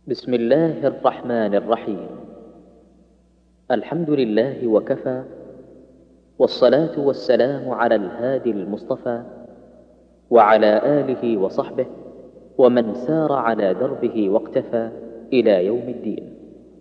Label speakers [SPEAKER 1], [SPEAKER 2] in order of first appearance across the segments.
[SPEAKER 1] بسم الله الرحمن الرحيم. الحمد لله وكفى، والصلاة والسلام على الهادي المصطفى وعلى آله وصحبه ومن سار على دربه واقتفى إلى يوم الدين.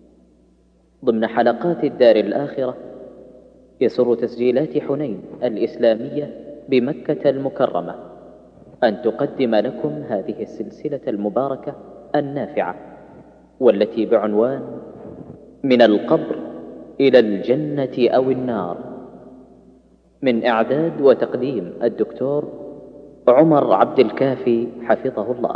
[SPEAKER 1] ضمن حلقات الدار الآخرة، يسر تسجيلات حنين الإسلامية بمكة المكرمة أن تقدم لكم هذه السلسلة المباركة النافعة، والتي بعنوان من القبر إلى الجنة أو النار، من إعداد وتقديم الدكتور عمر عبد الكافي حفظه الله.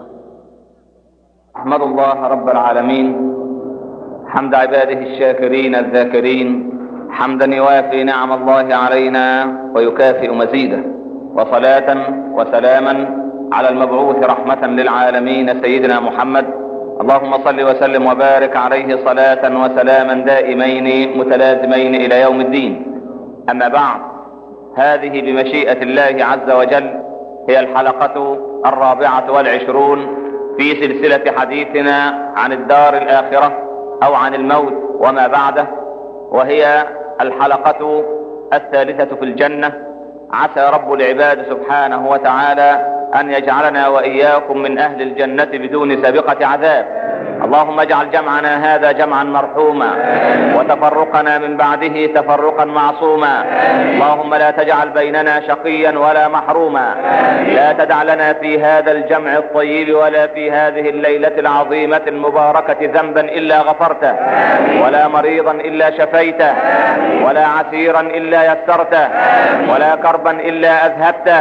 [SPEAKER 2] أحمد الله رب العالمين حمد عباده الشاكرين الذاكرين، حمدا يوافي نعم الله علينا ويكافئ مزيده، وصلاة وسلاما على المبعوث رحمة للعالمين سيدنا محمد. اللهم صل وسلم وبارك عليه صلاة وسلاما دائمين متلازمين إلى يوم الدين. أما بعد، هذه بمشيئة الله عز وجل هي الحلقة 24 في سلسلة حديثنا عن الدار الآخرة أو عن الموت وما بعده، وهي الحلقة 3 في الجنة. عسى رب العباد سبحانه وتعالى أن يجعلنا وإياكم من أهل الجنة بدون سابقة عذاب. اللهم اجعل جمعنا هذا جمعا مرحوما، وتفرقنا من بعده تفرقا معصوما. اللهم لا تجعل بيننا شقيا ولا محروما. لا تدع لنا في هذا الجمع الطيب ولا في هذه الليلة العظيمة المباركة ذنبا إلا غفرته، ولا مريضا إلا شفيته، ولا عسيرا إلا يسرته، ولا كربا إلا أذهبته،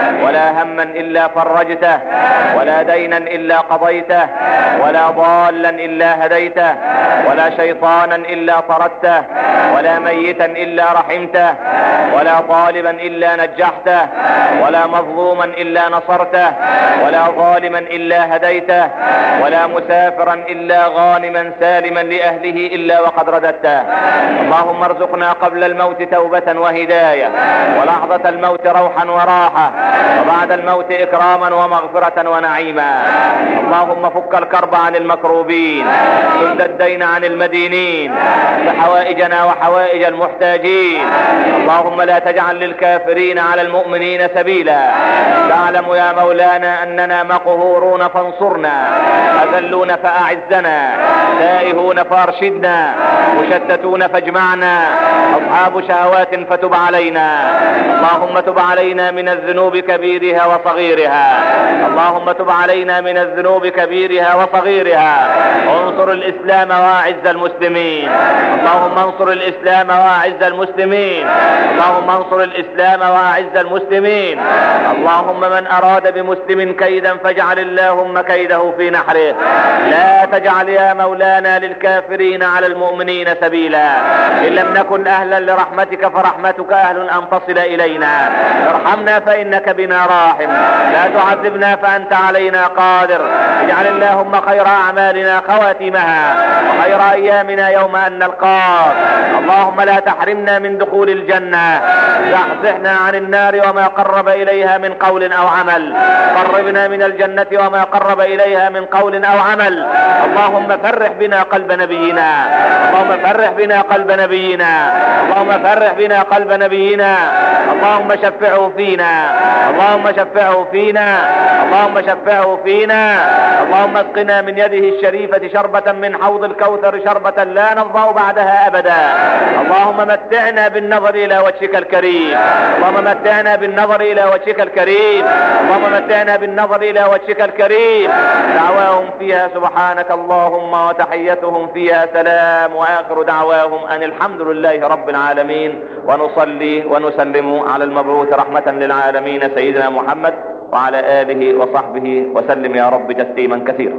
[SPEAKER 2] ولا هما إلا فرجته، ولا دينا إلا قضيته، ولا ضالا إلا هديته، ولا شيطانا إلا طردته، ولا ميتا إلا رحمته، ولا طالبا إلا نجحته، ولا مظلوما إلا نصرته، ولا ظالما إلا هديته، ولا مسافرا إلا غانما سالما لأهله إلا وقد رددته. اللهم ارزقنا قبل الموت توبة وهداية، ولحظة الموت روحا وراحة، وبعد الموت إكراما ومغفرة ونعيما. اللهم فك الكرب عن المكروبين، سد الدين عن المدينين، بحوائجنا وحوائج المحتاجين. اللهم لا تجعل للكافرين على المؤمنين سبيلا. تعلم يا مولانا أننا مقهورون فانصرنا، أذلون فأعزنا، تائهون فارشدنا، مشتتون فاجمعنا، أصحاب شهوات فتب علينا. اللهم تب علينا من الذنوب كبيرها وصغيرها. اللهم تب علينا من الذنوب كبيرها وصغيرها. انصر الإسلام واعز المسلمين. اللهم انصر الإسلام واعز المسلمين. اللهم انصر الإسلام واعز المسلمين. اللهم من أراد بمسلم كيدا فاجعل اللهم كيده في نحره. لا تجعل يا مولانا للكافرين على المؤمنين سبيلا. إن لم نكن أهلا لرحمتك فرحمتك أهل أن تصل إلينا. ارحمنا فإنك بنا راحم، لا تعذبنا فأنت علينا قادر. اجعل اللهم خير أعمالنا خواتمها، وخير أيامنا يوم أن نلقاك. اللهم لا تحرمنا من دخول الجنة، زحزحنا عن النار وما قرب إليها من قول أو عمل، قربنا من الجنة وما قرب إليها من قول أو عمل. اللهم فرح بنا قلب نبينا، اللهم فرح بنا قلب نبينا، اللهم فرح بنا قلب نبينا. اللهم شفعه فينا، اللهم شفعه فينا، اللهم شفعه فينا. اللهم اسقنا من يده الشريفة شربة من حوض الكوثر، شربة لا نظمأ بعدها أبدا. اللهم متعنا بالنظر إلى وجهك الكريم، اللهم متعنا بالنظر إلى وجهك الكريم، اللهم متعنا بالنظر إلى وجهك الكريم. دعواهم فيها سبحانك اللهم، وتحيتهم فيها سلام، وآخر دعواهم أن الحمد لله رب العالمين. ونصلي ونسلم على المبعوث رحمة للعالمين سيدنا محمد وعلى آله وصحبه وسلم يا رب تسليما كثيرا.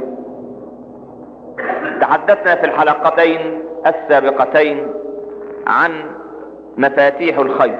[SPEAKER 2] تحدثنا في الحلقتين السابقتين عن مفاتيح الخير،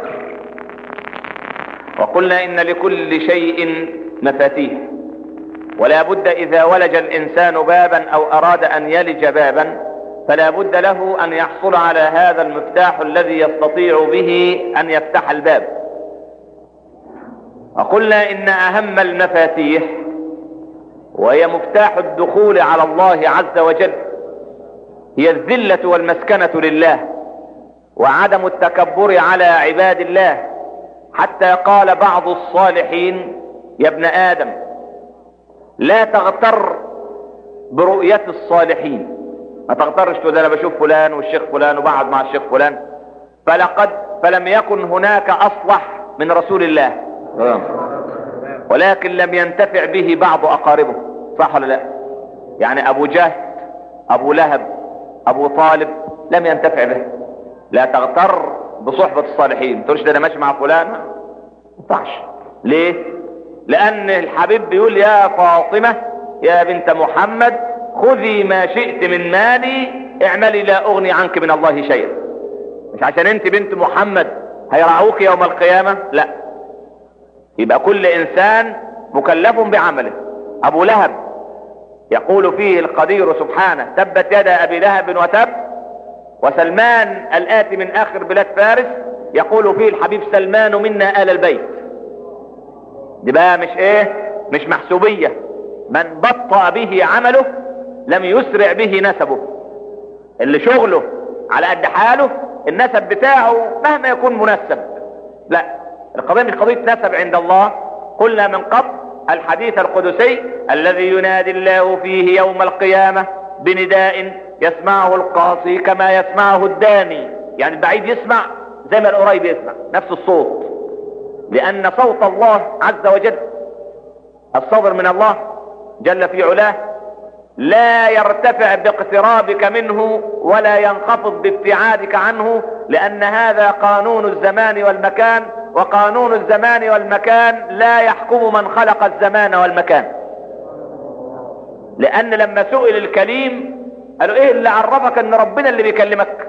[SPEAKER 2] وقلنا إن لكل شيء مفاتيح، ولا بد إذا ولج الإنسان بابا أو أراد أن يلج بابا فلا بد له أن يحصل على هذا المفتاح الذي يستطيع به أن يفتح الباب. وقلنا إن أهم المفاتيح وهي مفتاح الدخول على الله عز وجل، هي الذلة والمسكنة لله وعدم التكبر على عباد الله، حتى قال بعض الصالحين: يا ابن آدم لا تغتر برؤية الصالحين، ما تغترش تقول انا بشوف فلان والشيخ فلان وبقعد مع الشيخ فلان، فلم يكن هناك اصلح من رسول الله، ولكن لم ينتفع به بعض اقاربه. صح ولا لا؟ يعني ابو جهل، ابو لهب، ابو طالب لم ينتفع به. لا تغتر بصحبة الصالحين، تقولش ده انا ماشي مع فلان، ما ينفعش. ليه؟ لان الحبيب بيقول: يا فاطمة يا بنت محمد خذي ما شئت من مالي اعملي لا اغني عنك من الله شيئا. مش عشان انت بنت محمد هيرعوك يوم القيامة، لا. يبقى كل انسان مكلف بعمله. ابو لهب يقول فيه القدير سبحانه: تبت يدا ابي لهب وتب. وسلمان الآتي من اخر بلاد فارس يقول فيه الحبيب: سلمان منا آل البيت. دي بقى مش محسوبية. من بطأ به عمله لم يسرع به نسبه. اللي شغله على قد حاله النسب بتاعه مهما يكون منسب. لا، القضية مش قضية نسب عند الله. قلنا من قبل الحديث القدسي الذي ينادي الله فيه يوم القيامة بنداء يسمعه القاصي كما يسمعه الداني، يعني البعيد يسمع زي ما القريب يسمع، نفس الصوت، لأن صوت الله عز وجل الصادر من الله جل في علاه لا يرتفع باقترابك منه ولا ينخفض بابتعادك عنه، لأن هذا قانون الزمان والمكان، وقانون الزمان والمكان لا يحكم من خلق الزمان والمكان. لأن لما سئل الكليم قالوا: ايه اللي عرفك ان ربنا اللي بيكلمك؟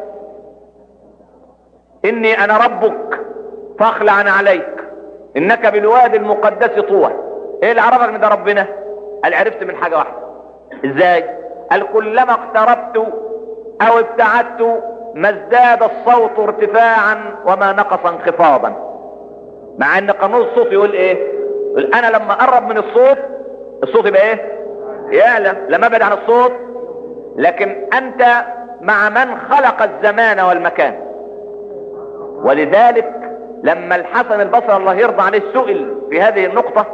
[SPEAKER 2] اني انا ربك فاخلع عليك انك بالوادي المقدس طوى. ايه اللي عرفك ان ده ربنا؟ قال: عرفت من حاجة واحدة. ازاي؟ قال: كلما اقتربت او ابتعدت ما ازداد الصوت ارتفاعا وما نقص انخفاضا. مع ان قانون الصوت يقول ايه؟ يقول انا لما اقرب من الصوت يبقى ايه؟ يعلى. لما ابعد عن الصوت. لكن انت مع من خلق الزمان والمكان. ولذلك لما الحسن البصري الله يرضى عليه سئل في هذه النقطة،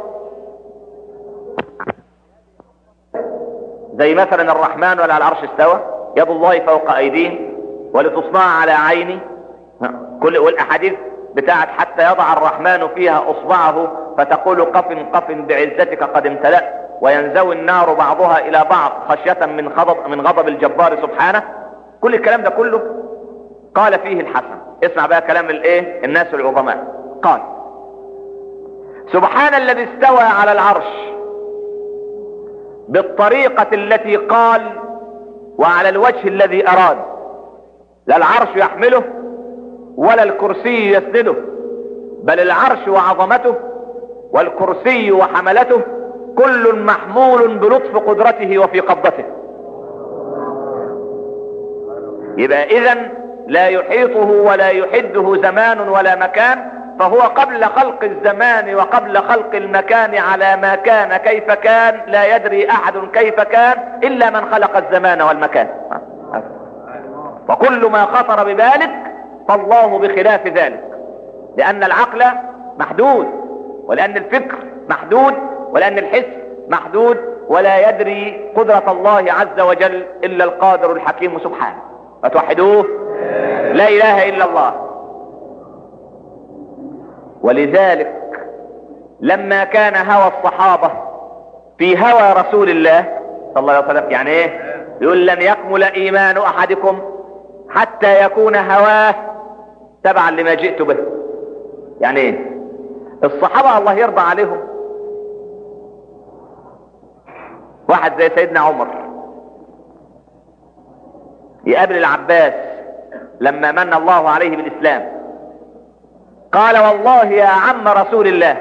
[SPEAKER 2] زي مثلا الرحمن ولا على العرش استوى، يد الله فوق ايديهم ولتصنع على عيني، والاحاديث بتاعت حتى يضع الرحمن فيها اصبعه فتقول: قف قف بعزتك قد امتلأت، وينزوي النار بعضها الى بعض خشية من غضب الجبار سبحانه. كل الكلام ده كله قال فيه الحسن. اسمع بقى كلام الناس العظماء. قال: سبحان الذي استوى على العرش بالطريقة التي قال وعلى الوجه الذي اراد. لا العرش يحمله ولا الكرسي يسنده، بل العرش وعظمته والكرسي وحملته كل محمول بلطف قدرته وفي قبضته. يبقى اذن لا يحيطه ولا يحده زمان ولا مكان، فهو قبل خلق الزمان وقبل خلق المكان على ما كان كيف كان، لا يدري احد كيف كان الا من خلق الزمان والمكان. وكل ما خطر ببالك فالله بخلاف ذلك، لان العقل محدود، ولان الفكر محدود، ولان الحس محدود، ولا يدري قدرة الله عز وجل الا القادر الحكيم سبحانه. فتوحدوه، لا اله الا الله. ولذلك لما كان هوى الصحابة في هوى رسول الله صلى الله عليه وسلم، يعني ايه؟ يقول: لن يكمل ايمان احدكم حتى يكون هواه تبعا لما جئت به. يعني ايه؟ الصحابة الله يرضى عليهم، واحد زي سيدنا عمر يقابل العباس لما من الله عليه بالاسلام، قال: والله يا عم رسول الله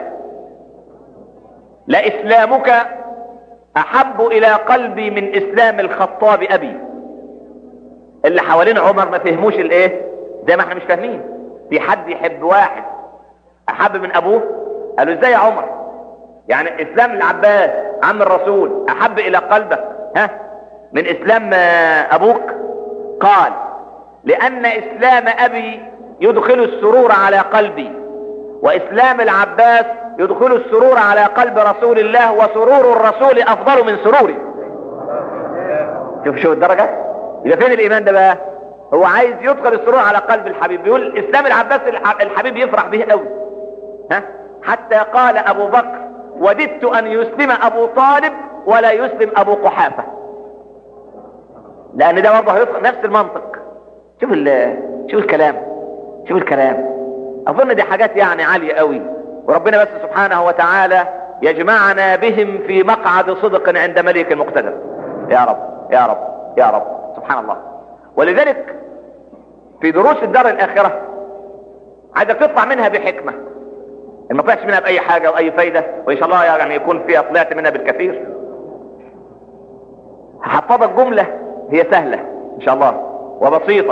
[SPEAKER 2] لإسلامك احب الى قلبي من اسلام الخطاب ابي. اللي حوالين عمر ما فهموش زي ما احنا مش فاهمين. في حد يحب واحد احب من ابوه؟ قالوا: ازاي يا عمر؟ يعني اسلام العباس عم الرسول احب الى قلبك من اسلام ابوك؟ قال لان اسلام ابي يدخل السرور على قلبي، واسلام العباس يدخل السرور على قلب رسول الله، وسرور الرسول افضل من سروري. شوف الدرجة. يبقى فين الايمان ده بقى؟ هو عايز يدخل السرور على قلب الحبيب، بيقول اسلام العباس الحبيب يفرح به قوي، حتى قال ابو بكر وددت ان يسلم ابو طالب ولا يسلم ابو قحافة، لان ده برضه هيدخل نفس المنطق. شوف الكلام. اظن دي حاجات يعني عالية قوي، وربنا بس سبحانه وتعالى يجمعنا بهم في مقعد صدق عند ملك مقتدر. يا رب يا رب يا رب، سبحان الله. ولذلك في دروس الدار الاخرة عايزك تطلع منها بحكمة، ما طلعتش منها باي حاجة واي فايدة، وان شاء الله يعني يكون فيها طلعت منها بالكثير. هحفظك جملة هي سهلة ان شاء الله وبسيطة.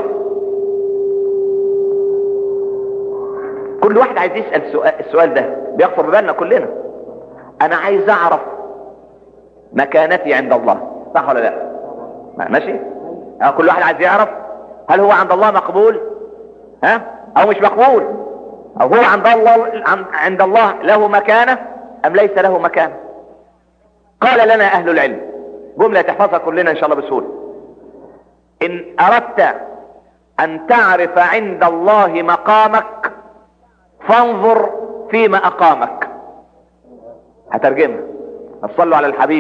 [SPEAKER 2] كل واحد عايز يسأل السؤال ده بيخطر ببالنا كلنا. انا عايز اعرف مكانتي عند الله، صح ولا لا؟ ماشي. كل واحد عايز يعرف هل هو عند الله مقبول او مش مقبول، او هو عند الله له مكانة ام ليس له مكانة. قال لنا اهل العلم جملة تحفظها كلنا ان شاء الله بسهولة: ان اردت ان تعرف عند الله مقامك فانظر فيما اقامك. هترجمها، صلوا على الحبيب.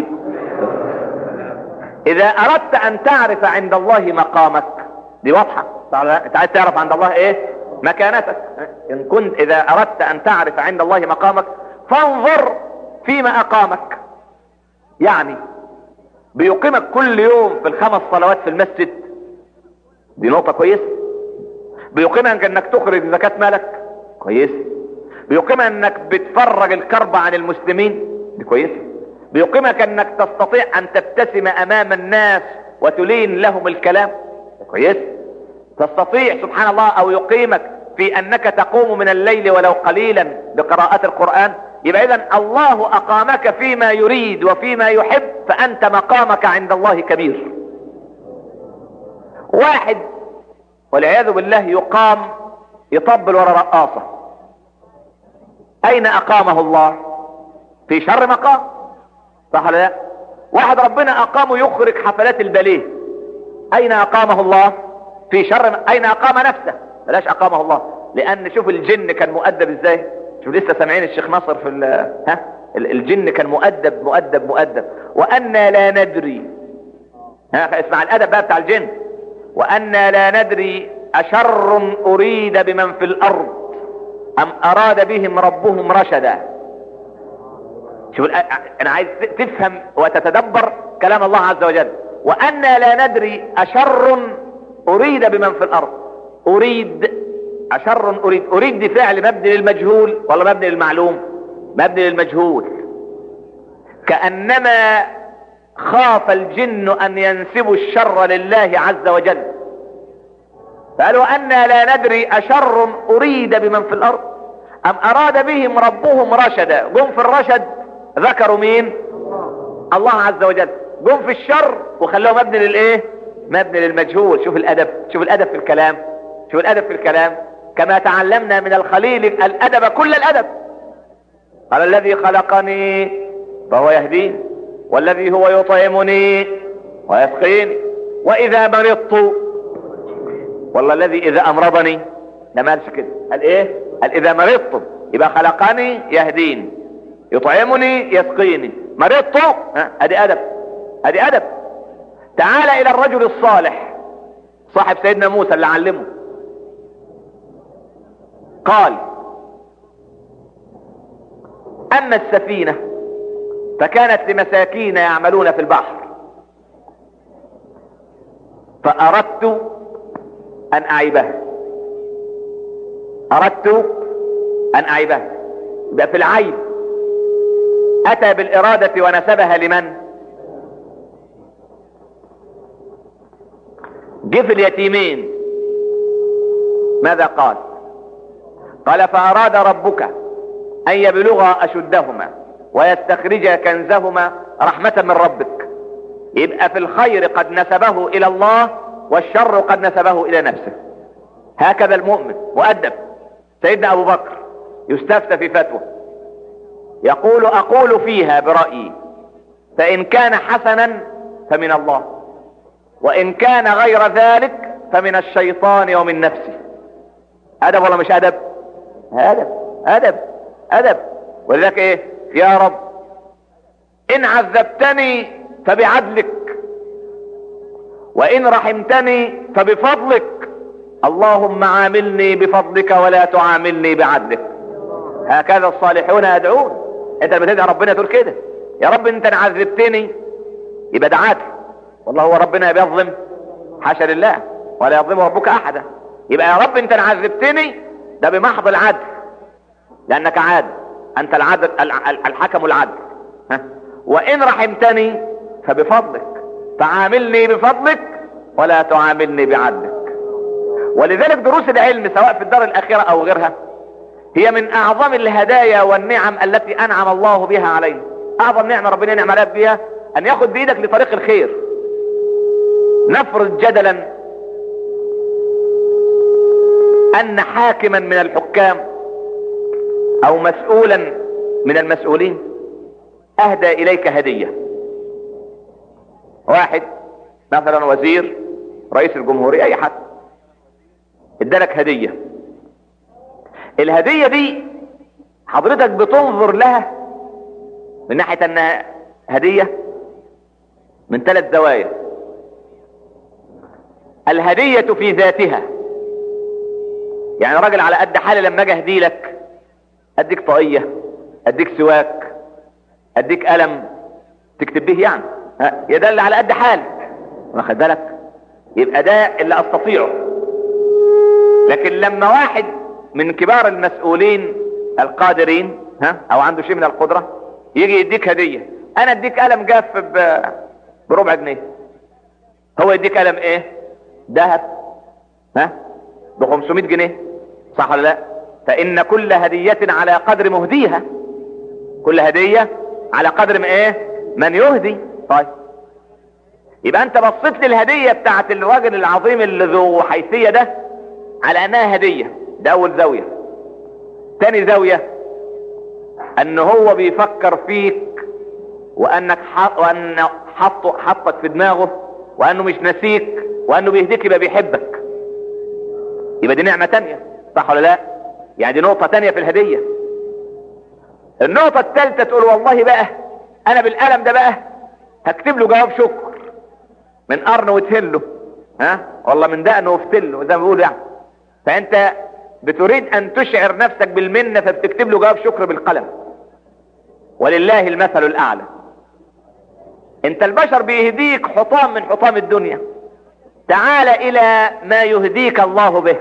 [SPEAKER 2] اذا اردت ان تعرف عند الله مقامك، دي واضحة. انت عايز تعرف عند الله ايه؟ مكانتك. اذا اردت ان تعرف عند الله مقامك فانظر فيما اقامك، يعني بيقيمك كل يوم في ال5 صلوات في المسجد، دي نقطة كويسة. بيقيمك انك تخرج زكاة مالك، كويس. بيقيمك انك بتفرج الكرب عن المسلمين، دي كويسة. بيقيمك انك تستطيع ان تبتسم امام الناس وتلين لهم الكلام، كويس. تستطيع سبحان الله، او يقيمك في انك تقوم من الليل ولو قليلا بقراءة القرآن. يبقى اذن الله اقامك فيما يريد وفيما يحب، فانت مقامك عند الله كبير. واحد والعياذ بالله يقام يطبل ورا رقاصة، اين اقامه الله؟ في شر مقام، صح ولا لا؟ واحد ربنا اقامه يخرج حفلات الباليه، اين اقامه الله؟ في شر. اين اقام نفسه؟ بلاش اقامه الله، لان شوف الجن كان مؤدب ازاي. شوف لسه سامعين الشيخ ناصر في الجن كان مؤدب. وأنا لا ندري، اسمع الادب بقى بتاع الجن. وأنا لا ندري أشر أريد بمن في الأرض أم أراد بهم ربهم رشدا. شوف أنا عايز تفهم وتتدبر كلام الله عز وجل. وأنا لا ندري أشر أريد بمن في الأرض. أريد دي فعل مبني للمجهول ولا مبني للمعلوم؟ مبني للمجهول. كأنما خاف الجن أن ينسبوا الشر لله عز وجل، فقالوا أنا لا ندري أشر أريد بمن في الأرض أم أراد بهم ربهم رشدا. جم في الرشد ذكروا مين؟ الله عز وجل. جم في الشر وخلوه مبني للإيه؟ مبني للمجهول. شوف الأدب في الكلام. كما تعلمنا من الخليل الأدب كل الأدب. قال الذي خلقني فهو يهدين، والذي هو يطعمني ويسقيني، وإذا مرضت، والله الذي إذا أمرضني. ده ما قالش كده، قال إيه؟ قال إذا مرضت. يبقى خلقني يهدين، يطعمني يسقيني، مرضت. أدي أدب. تعال إلى الرجل الصالح صاحب سيدنا موسى اللي علمه. قال أما السفينة فكانت لمساكين يعملون في البحر، فأردت أن أعيبها. يبقى في العيب أتى بالإرادة ونسبها لمن؟ جه في اليتيمين ماذا قال؟ قال فأراد ربك أن يبلغا أشدهما ويستخرج كنزهما رحمة من ربك. يبقى في الخير قد نسبه الى الله، والشر قد نسبه الى نفسه. هكذا المؤمن مؤدب. سيدنا ابو بكر يستفتى في فتوى يقول: اقول فيها برأيي، فان كان حسنا فمن الله، وان كان غير ذلك فمن الشيطان ومن نفسه. ادب ولا مش ادب؟ ادب ادب ادب. ولذلك ايه؟ يا رب ان عذبتني فبعدلك، وان رحمتني فبفضلك، اللهم عاملني بفضلك ولا تعاملني بعدلك. هكذا الصالحون يدعون. انت لما تدعي ربنا تقول كده: يا رب انت عذبتني، يبقى ده عدل. والله هو ربنا بيظلم؟ حاشا لله، ولا يظلم ربك احدا. يبقى يا رب انت عذبتني، ده بمحض العدل، لانك عادل، انت العدل الحكم العدل. وان رحمتني فبفضلك، فعاملني بفضلك ولا تعاملني بعدلك. ولذلك دروس العلم سواء في الدار الاخرة او غيرها هي من اعظم الهدايا والنعم التي انعم الله بها علينا. اعظم نعمة ربنا ينعم عليك بها ان ياخد بايدك لطريق الخير. نفرض جدلا ان حاكما من الحكام او مسؤولا من المسؤولين اهدى اليك هدية. واحد مثلا وزير، رئيس الجمهورية، اي حد ادالك هدية. الهدية دي حضرتك بتنظر لها من ناحية انها هدية من 3 زوايا. الهدية في ذاتها، يعني راجل على قد حالي لما اجي اهديلك، اديك طاقية، اديك سواك، اديك قلم تكتب به، يعني يدل على قد حالك، واخد بالك؟ يبقى ده اللي استطيعه. لكن لما واحد من كبار المسؤولين القادرين او عنده شيء من القدرة يجي يديك هدية، انا اديك قلم جاف بربع جنيه، هو يديك قلم ايه؟ ذهب ب 500 جنيه، صح ولا لا؟ فان كل هدية على قدر مهديها، كل هدية على قدر من يهدي. طيب يبقى انت بصيت للهدية بتاعت الراجل العظيم اللي ذو حيثية ده على انها هدية، ده اول زاوية. تاني زاوية ان هو بيفكر فيك، وانك حطك في دماغه، وانه مش نسيك، وانه بيهديك يبقى بيحبك. يبقى دي نعمة تانية، صح ولا لا؟ يعني دي نقطة تانية في الهدية. النقطة الثالثة تقول: والله بقى انا بالقلم ده بقى هكتب له جواب شكر من قرن وتهله، والله من دقن وفتله زي ما بيقولوا يعني. فانت بتريد ان تشعر نفسك بالمنة، فبتكتب له جواب شكر بالقلم. ولله المثل الاعلى. انت البشر بيهديك حطام من حطام الدنيا، تعال الى ما يهديك الله به.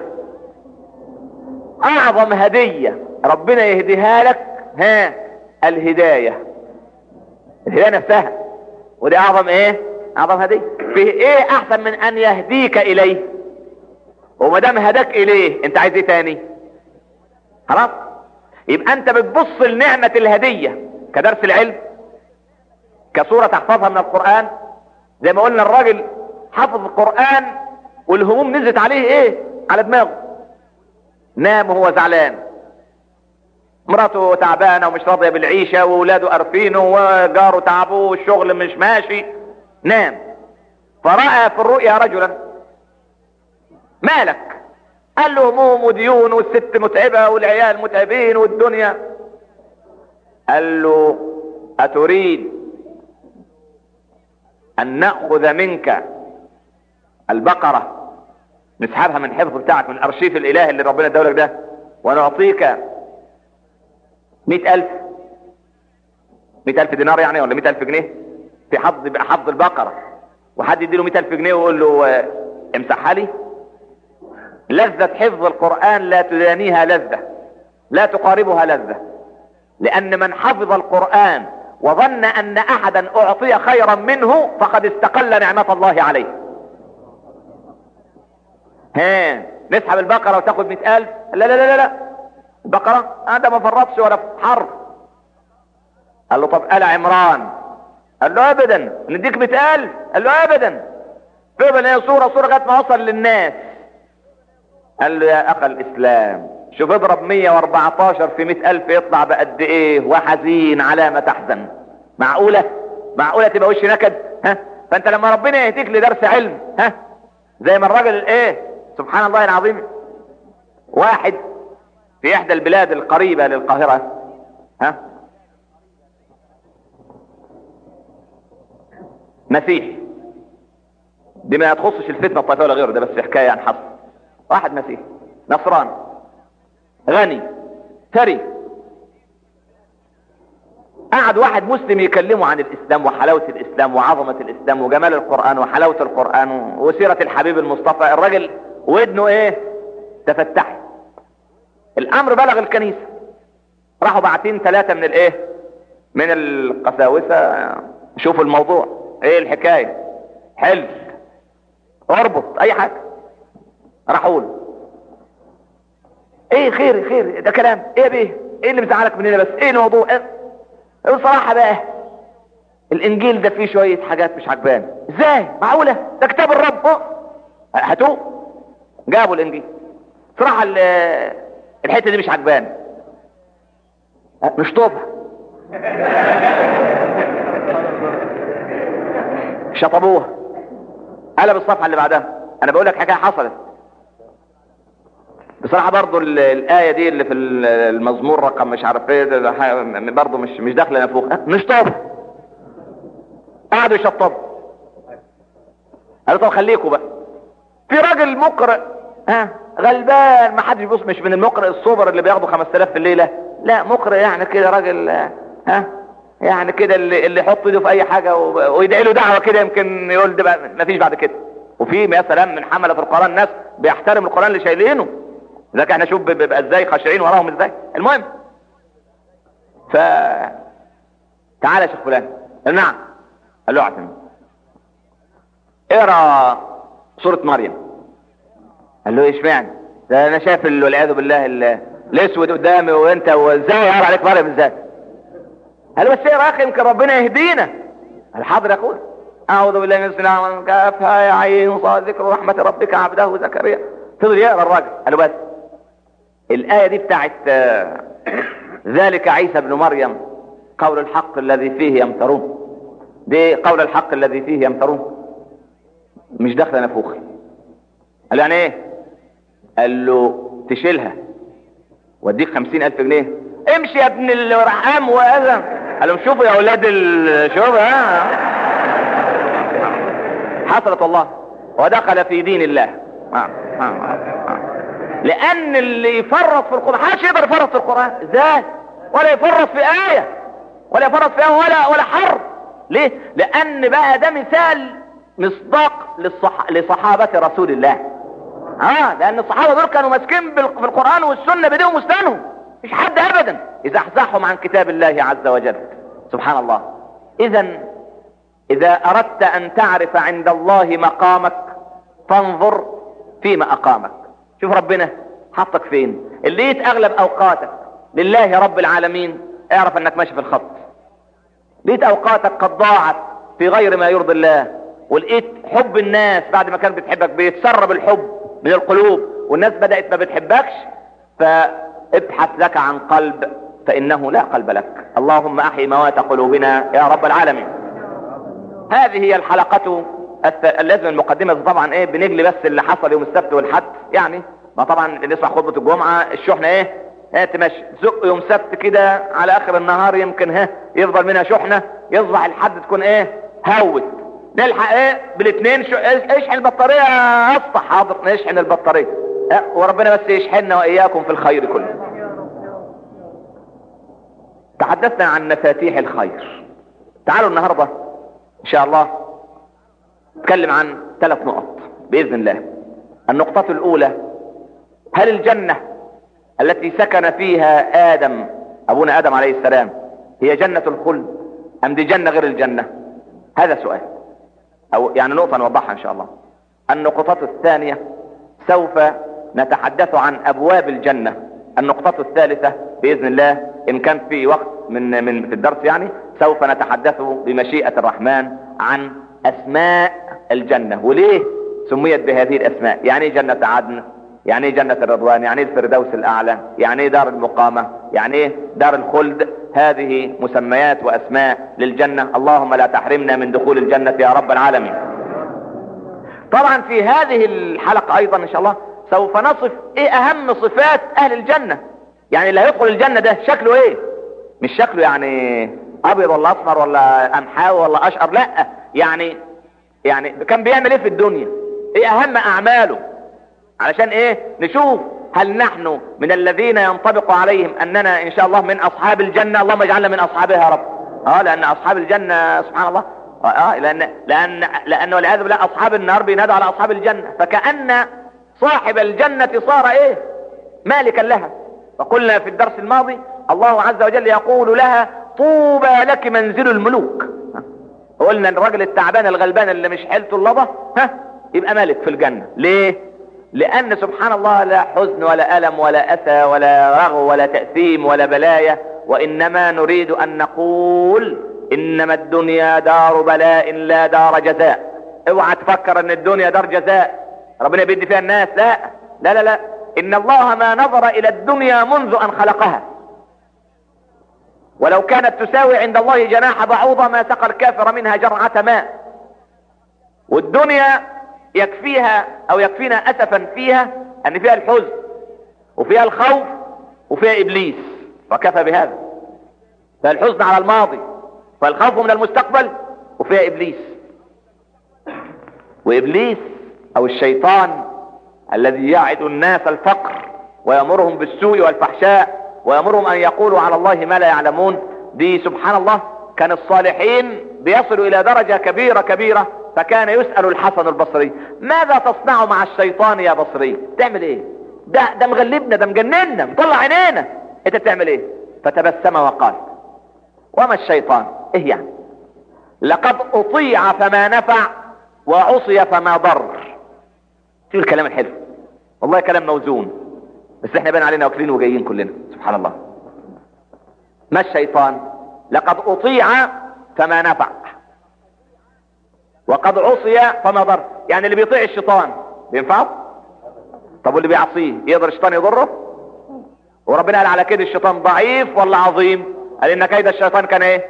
[SPEAKER 2] اعظم هدية ربنا يهديها لك الهداية نفسها. ودي اعظم اعظم هدية. فيه ايه احسن من ان يهديك اليه؟ وما دام هداك اليه انت عايز ايه تاني؟ خلاص. يبقى انت بتبص لنعمة الهدية كدرس العلم، كسورة تحفظها من القرآن. زي ما قلنا الراجل حفظ القرآن والهموم نزلت عليه على دماغه، نام وهو زعلان، مراته تعبانة ومش راضية بالعيشة، وولاده قرفينه، وجاره تعبوه، والشغل مش ماشي، نام. فرأى في الرؤيا رجلا: مالك؟ قال له: هموم وديون، والست متعبة، والعيال متعبين، والدنيا. قال له: أتريد أن نأخذ منك البقرة، نسحبها من حفظ بتاعك، من الأرشيف الإلهي اللي ربنا ادالك ده، ونعطيك 100,000 دينار يعني، ولا 100,000 جنيه في حفظ البقرة، وحد يديله 100,000 جنيه ويقول له امسحها لي؟ لذة حفظ القرآن لا تدانيها لذة، لا تقاربها لذة. لأن من حفظ القرآن وظن أن أحدا أعطي خيرا منه فقد استقل نعمة الله عليه. نسحب البقرة وتاخد 100,000؟ لا لا لا لا، البقرة هذا ما فرطش ولا في حرب. قال له طب آل عمران؟ قال له ابدا. نديك 100,000؟ قال له ابدا. فضل هي صورة لغاية ما وصل للناس. قال له يا اخ الاسلام، شوف اضرب 114 في 100,000 يطلع بقد ايه؟ وحزين على ما تحزن. معقولة تبقى وش نكد؟ ها؟ فانت لما ربنا يهديك لدرس علم، ها، زي ما الراجل الايه، سبحان الله العظيم، واحد في احدى البلاد القريبة للقاهرة، ها، مسيحي، دي ما تخصش الفتنة الطائفية ولا غيره، ده بس حكاية عن حصر. واحد مسيحي نصراني غني ثري، قعد واحد مسلم يكلمه عن الاسلام وحلاوة الاسلام وعظمة الاسلام وجمال القرآن وحلاوة القرآن وسيرة الحبيب المصطفى. الراجل ودنه ايه؟ تفتحي. الامر بلغ الكنيسة، راحوا باعتين 3 من الايه، من القساوسة، شوفوا الموضوع ايه الحكاية، حل اربط اي حاجة. راحوا له ايه خير ده كلام ايه بيه، ايه اللي مزعلك مننا بس، ايه الموضوع؟ بصراحة بقى الانجيل ده فيه شوية حاجات مش عجباني. ازاي؟ معقولة؟ ده كتاب الرب. هاتوه. جابوا الانجيل. صراحة الحتة دي مش عجباني. نشطبها. شطبوها. قلب الصفحة اللي بعدها. انا بقول لك حكاية حصلت بصراحة. برضو الآية دي اللي في المزمور رقم مش عارف ايه، برضو مش داخله نفوخ. نشطب. قعدوا يشطبوا. قالوا طب خليكوا بقى. في راجل مقرئ، ها، غلبان، ما حدش بيبص، مش من المقرئ الصوبر اللي بياخدوا 5000 في الليلة، لا، مقرئ يعني كده راجل، ها، يعني كده اللي يحط ايده في اي حاجة ويدعي له دعوة كده يمكن يقول ده بقى ما فيش بعد كده. وفي يا سلام من حملة في القرآن ناس بيحترم القرآن اللي شايلينه، لذلك احنا شوف بيبقى ازاي خاشعين وراهم ازاي. المهم، تعالى يا شيخ فلان. قال نعم. قال له اعتم اقرا سورة مريم. قال له ايش معنى ده؟ انا شايف والعياذ بالله الاسود قدامي وانت، وازاي اقرا عليك مريم ازاي؟ قال له بس اقرا يا اخي يمكن ربنا يهدينا. قال حاضر يا اخويا. اعوذ بالله من الشيطان كافها يا عين صاد ذكر رحمة ربك عبده زكريا. فضل يقرا الراجل. قال له بس الآية دي بتاعت ذلك عيسى ابن مريم قول الحق الذي فيه يمترون، دي قول الحق الذي فيه يمترون، مش داخله نفوخ. قال يعني ايه؟ قال له تشيلها واديك 50,000 جنيه. امشي يا ابن الرحام وأذن. قال لهم شوفوا يا اولاد شوف، حصلت والله. ودخل في دين الله. لان اللي يفرط في القرآن، محدش يقدر يفرط في القرآن ازاي، ولا يفرط في آية، ولا يفرط في آية ولا حرف. ليه؟ لان بقى ده مثال مصداق لصحابة رسول الله. لان الصحابة دول كانوا ماسكين في القرآن والسنة بديهم وسنانهم، مش حد ابدا يزحزحهم عن كتاب الله عز وجل. سبحان الله. اذا اردت ان تعرف عند الله مقامك فانظر فيما اقامك. شوف ربنا حطك فين. اللي لقيت اغلب اوقاتك لله رب العالمين اعرف انك ماشي في الخط. لقيت اوقاتك قد ضاعت في غير ما يرضي الله، ولقيت حب الناس بعد ما كانت بتحبك بيتسرب الحب من القلوب والناس بدأت ما بتحبكش، فابحث لك عن قلب فانه لا قلب لك. اللهم احي موات قلوبنا يا رب العالمين. هذه هي الحلقة اللازم المقدمة. طبعا ايه بنجلي بس اللي حصل يوم السبت والحد، يعني ما طبعا اللي يسمع خطبة الجمعة الشحنة ايه تمشي زق يوم سبت كده على اخر النهار يمكن يفضل منها شحنة، يصبح الحد تكون هوت. نلحق بالاثنين اشحن البطارية يا اسطى. حاضر نشحن البطارية، وربنا بس يشحننا واياكم في الخير كله. تحدثنا عن مفاتيح الخير. تعالوا النهاردة ان شاء الله نتكلم عن 3 نقط بإذن الله. النقطة الأولى: هل الجنة التي سكن فيها آدم أبونا آدم عليه السلام هي جنة الخلد أم دي جنة غير الجنة؟ هذا سؤال، أو يعني نقطة نوضحها إن شاء الله. النقطة الثانية: سوف نتحدث عن أبواب الجنة. النقطة الثالثة بإذن الله إن كان في وقت في الدرس يعني سوف نتحدث بمشيئة الرحمن عن اسماء الجنة، وليه سميت بهذه الاسماء. يعني ايه جنة عدن، يعني ايه جنة الرضوان، يعني ايه الفردوس الاعلى، يعني ايه دار المقامة، يعني ايه دار الخلد. هذه مسميات واسماء للجنة. اللهم لا تحرمنا من دخول الجنة يا رب العالمين. طبعا في هذه الحلقة ايضا ان شاء الله سوف نصف ايه اهم صفات اهل الجنة. يعني اللي هيدخل الجنة ده شكله ايه، مش شكله يعني ابيض ولا اصفر ولا قمحاوي ولا اشقر، لا، يعني كان بيعمل ايه في الدنيا، ايه اهم اعماله، علشان ايه نشوف هل نحن من الذين ينطبق عليهم اننا ان شاء الله من اصحاب الجنة. اللهم اجعلنا من اصحابها يا رب. لان اصحاب الجنة سبحان الله لان والعياذ بالله اصحاب النار بينادوا على اصحاب الجنة، فكأن صاحب الجنة صار ايه مالكا لها. وقلنا في الدرس الماضي الله عز وجل يقول لها طوبى لك منزل الملوك. قلنا الراجل التعبان الغلبان اللي مش حيلته اللضة يبقى مالك في الجنة. ليه؟ لان سبحان الله لا حزن ولا ألم ولا أسى ولا رغو ولا تأثيم ولا بلايا، وإنما نريد أن نقول إنما الدنيا دار بلاء لا دار جزاء. اوعى تفكر ان الدنيا دار جزاء ربنا بيدي فيها الناس، لا لا لا لا. إن الله ما نظر إلى الدنيا منذ أن خلقها، ولو كانت تساوي عند الله جناح بعوضة ما سقى الكافر منها جرعة ماء. والدنيا يكفيها أو يكفينا أسفا فيها أن فيها الحزن وفيها الخوف وفيها إبليس، وكفى بهذا. فالحزن على الماضي، فالخوف من المستقبل، وفيها إبليس. وإبليس أو الشيطان الذي يعد الناس الفقر ويأمرهم بالسوء والفحشاء ويأمرهم أن يقولوا على الله ما لا يعلمون، دي سبحان الله كان الصالحين بيصلوا إلى درجة كبيرة كبيرة. فكان يسأل الحسن البصري ماذا تصنع مع الشيطان يا بصري؟ تعمل ايه؟ ده مغلبنا، ده مجننا، مطلع عينينا، انت بتعمل ايه؟ فتبسم وقال وما الشيطان؟ ايه يعني؟ لقد اطيع فما نفع وعصي فما ضر. شوف الكلام الحلو، والله كلام موزون، بس احنا بان علينا واكلين وجايين كلنا سبحان الله. ما الشيطان؟ لقد اطيع فما نفع وقد عصي فما ضر. يعني اللي بيطيع الشيطان بينفعه؟ طب واللي بيعصيه يقدر الشيطان يضره؟ وربنا قال على كده الشيطان ضعيف ولا عظيم؟ قال ان كيد الشيطان كان ايه؟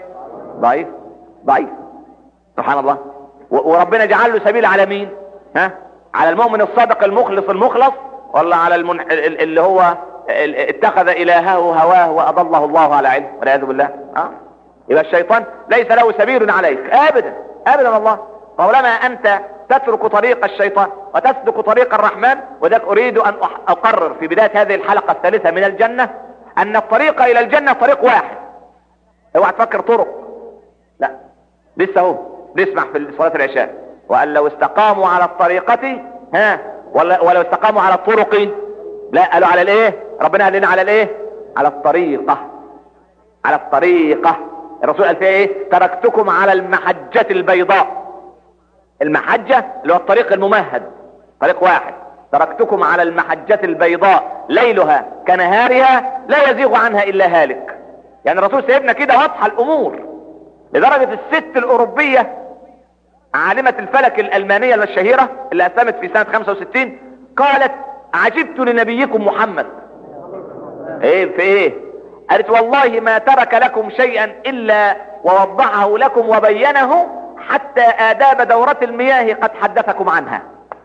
[SPEAKER 2] ضعيف سبحان الله. وربنا جعل له سبيل على مين؟ على المؤمن الصادق المخلص ولا على اللي هو اتخذ الهه هواه واضله الله على علم والعياذ بالله. يبقى الشيطان ليس له سبيل عليك ابدا ابدا والله. طالما انت تترك طريق الشيطان وتسلك طريق الرحمن. وذلك اريد ان اقرر في بداية هذه الحلقة الثالثة من الجنة ان الطريق الى الجنة طريق واحد. اوعى تفكر طرق، لا، لسه هو نسمع في صلاة العشاء وقال لو استقاموا على الطريقة ولو استقاموا على الطرق، لا قالوا على الايه؟ ربنا قال لنا على الايه؟ على الطريقة. على الطريقة. الرسول قال فيها ايه؟ تركتكم على المحجة البيضاء. المحجة اللي هو الطريق الممهد، طريق واحد. تركتكم على المحجة البيضاء ليلها كنهارها لا يزيغ عنها الا هالك. يعني الرسول سيبنا كده واضحة الامور، لدرجة الست الاوروبية عالمة الفلك الالمانية الشهيرة اللي اسلمت في سنة 65 قالت عجبت لنبيكم محمد. ايه في ايه؟ قالت والله ما ترك لكم شيئا الا ووضحه لكم وبينه حتى آداب دورة المياه قد حدثكم عنها.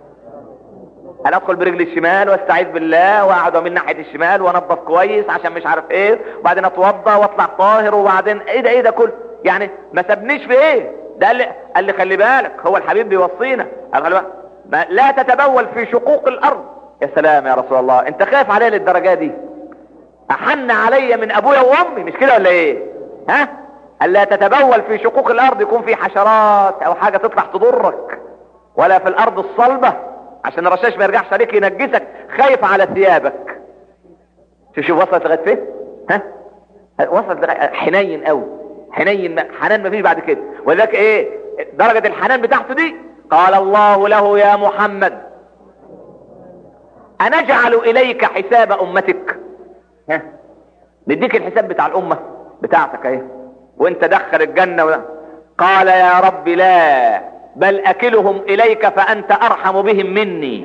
[SPEAKER 2] انا ادخل برجل الشمال واستعيذ بالله واقعد من ناحية الشمال وانضف كويس عشان مش عارف ايه، وبعدين اتوضى واطلع طاهر، وبعدين ايه ده كله. يعني ما سابنيش في ايه ده. قال لي خلي بالك، هو الحبيب بيوصينا لا تتبول في شقوق الارض. يا سلام يا رسول الله، انت خايف عليا للدرجة دي؟ احن عليا من ابويا وامي، مش كده ولا ايه؟ الا تتبول في شقوق الارض، يكون في حشرات او حاجة تطلع تضرك، ولا في الارض الصلبة عشان الرشاش ما يرجعش عليك ينجسك. خايف على ثيابك. شوف وصلت لغايه فين؟ وصلت لغايه حنين قوي، حنان ما فيش بعد كده. ولذلك ايه درجة الحنان بتاعته دي؟ قال الله له يا محمد أنجعل إليك حساب أمتك؟ نديك الحساب بتاع الأمة. بتاعتك اهي وانت دخل الجنة قال يا رب لا، بل اكلهم اليك فانت ارحم بهم مني.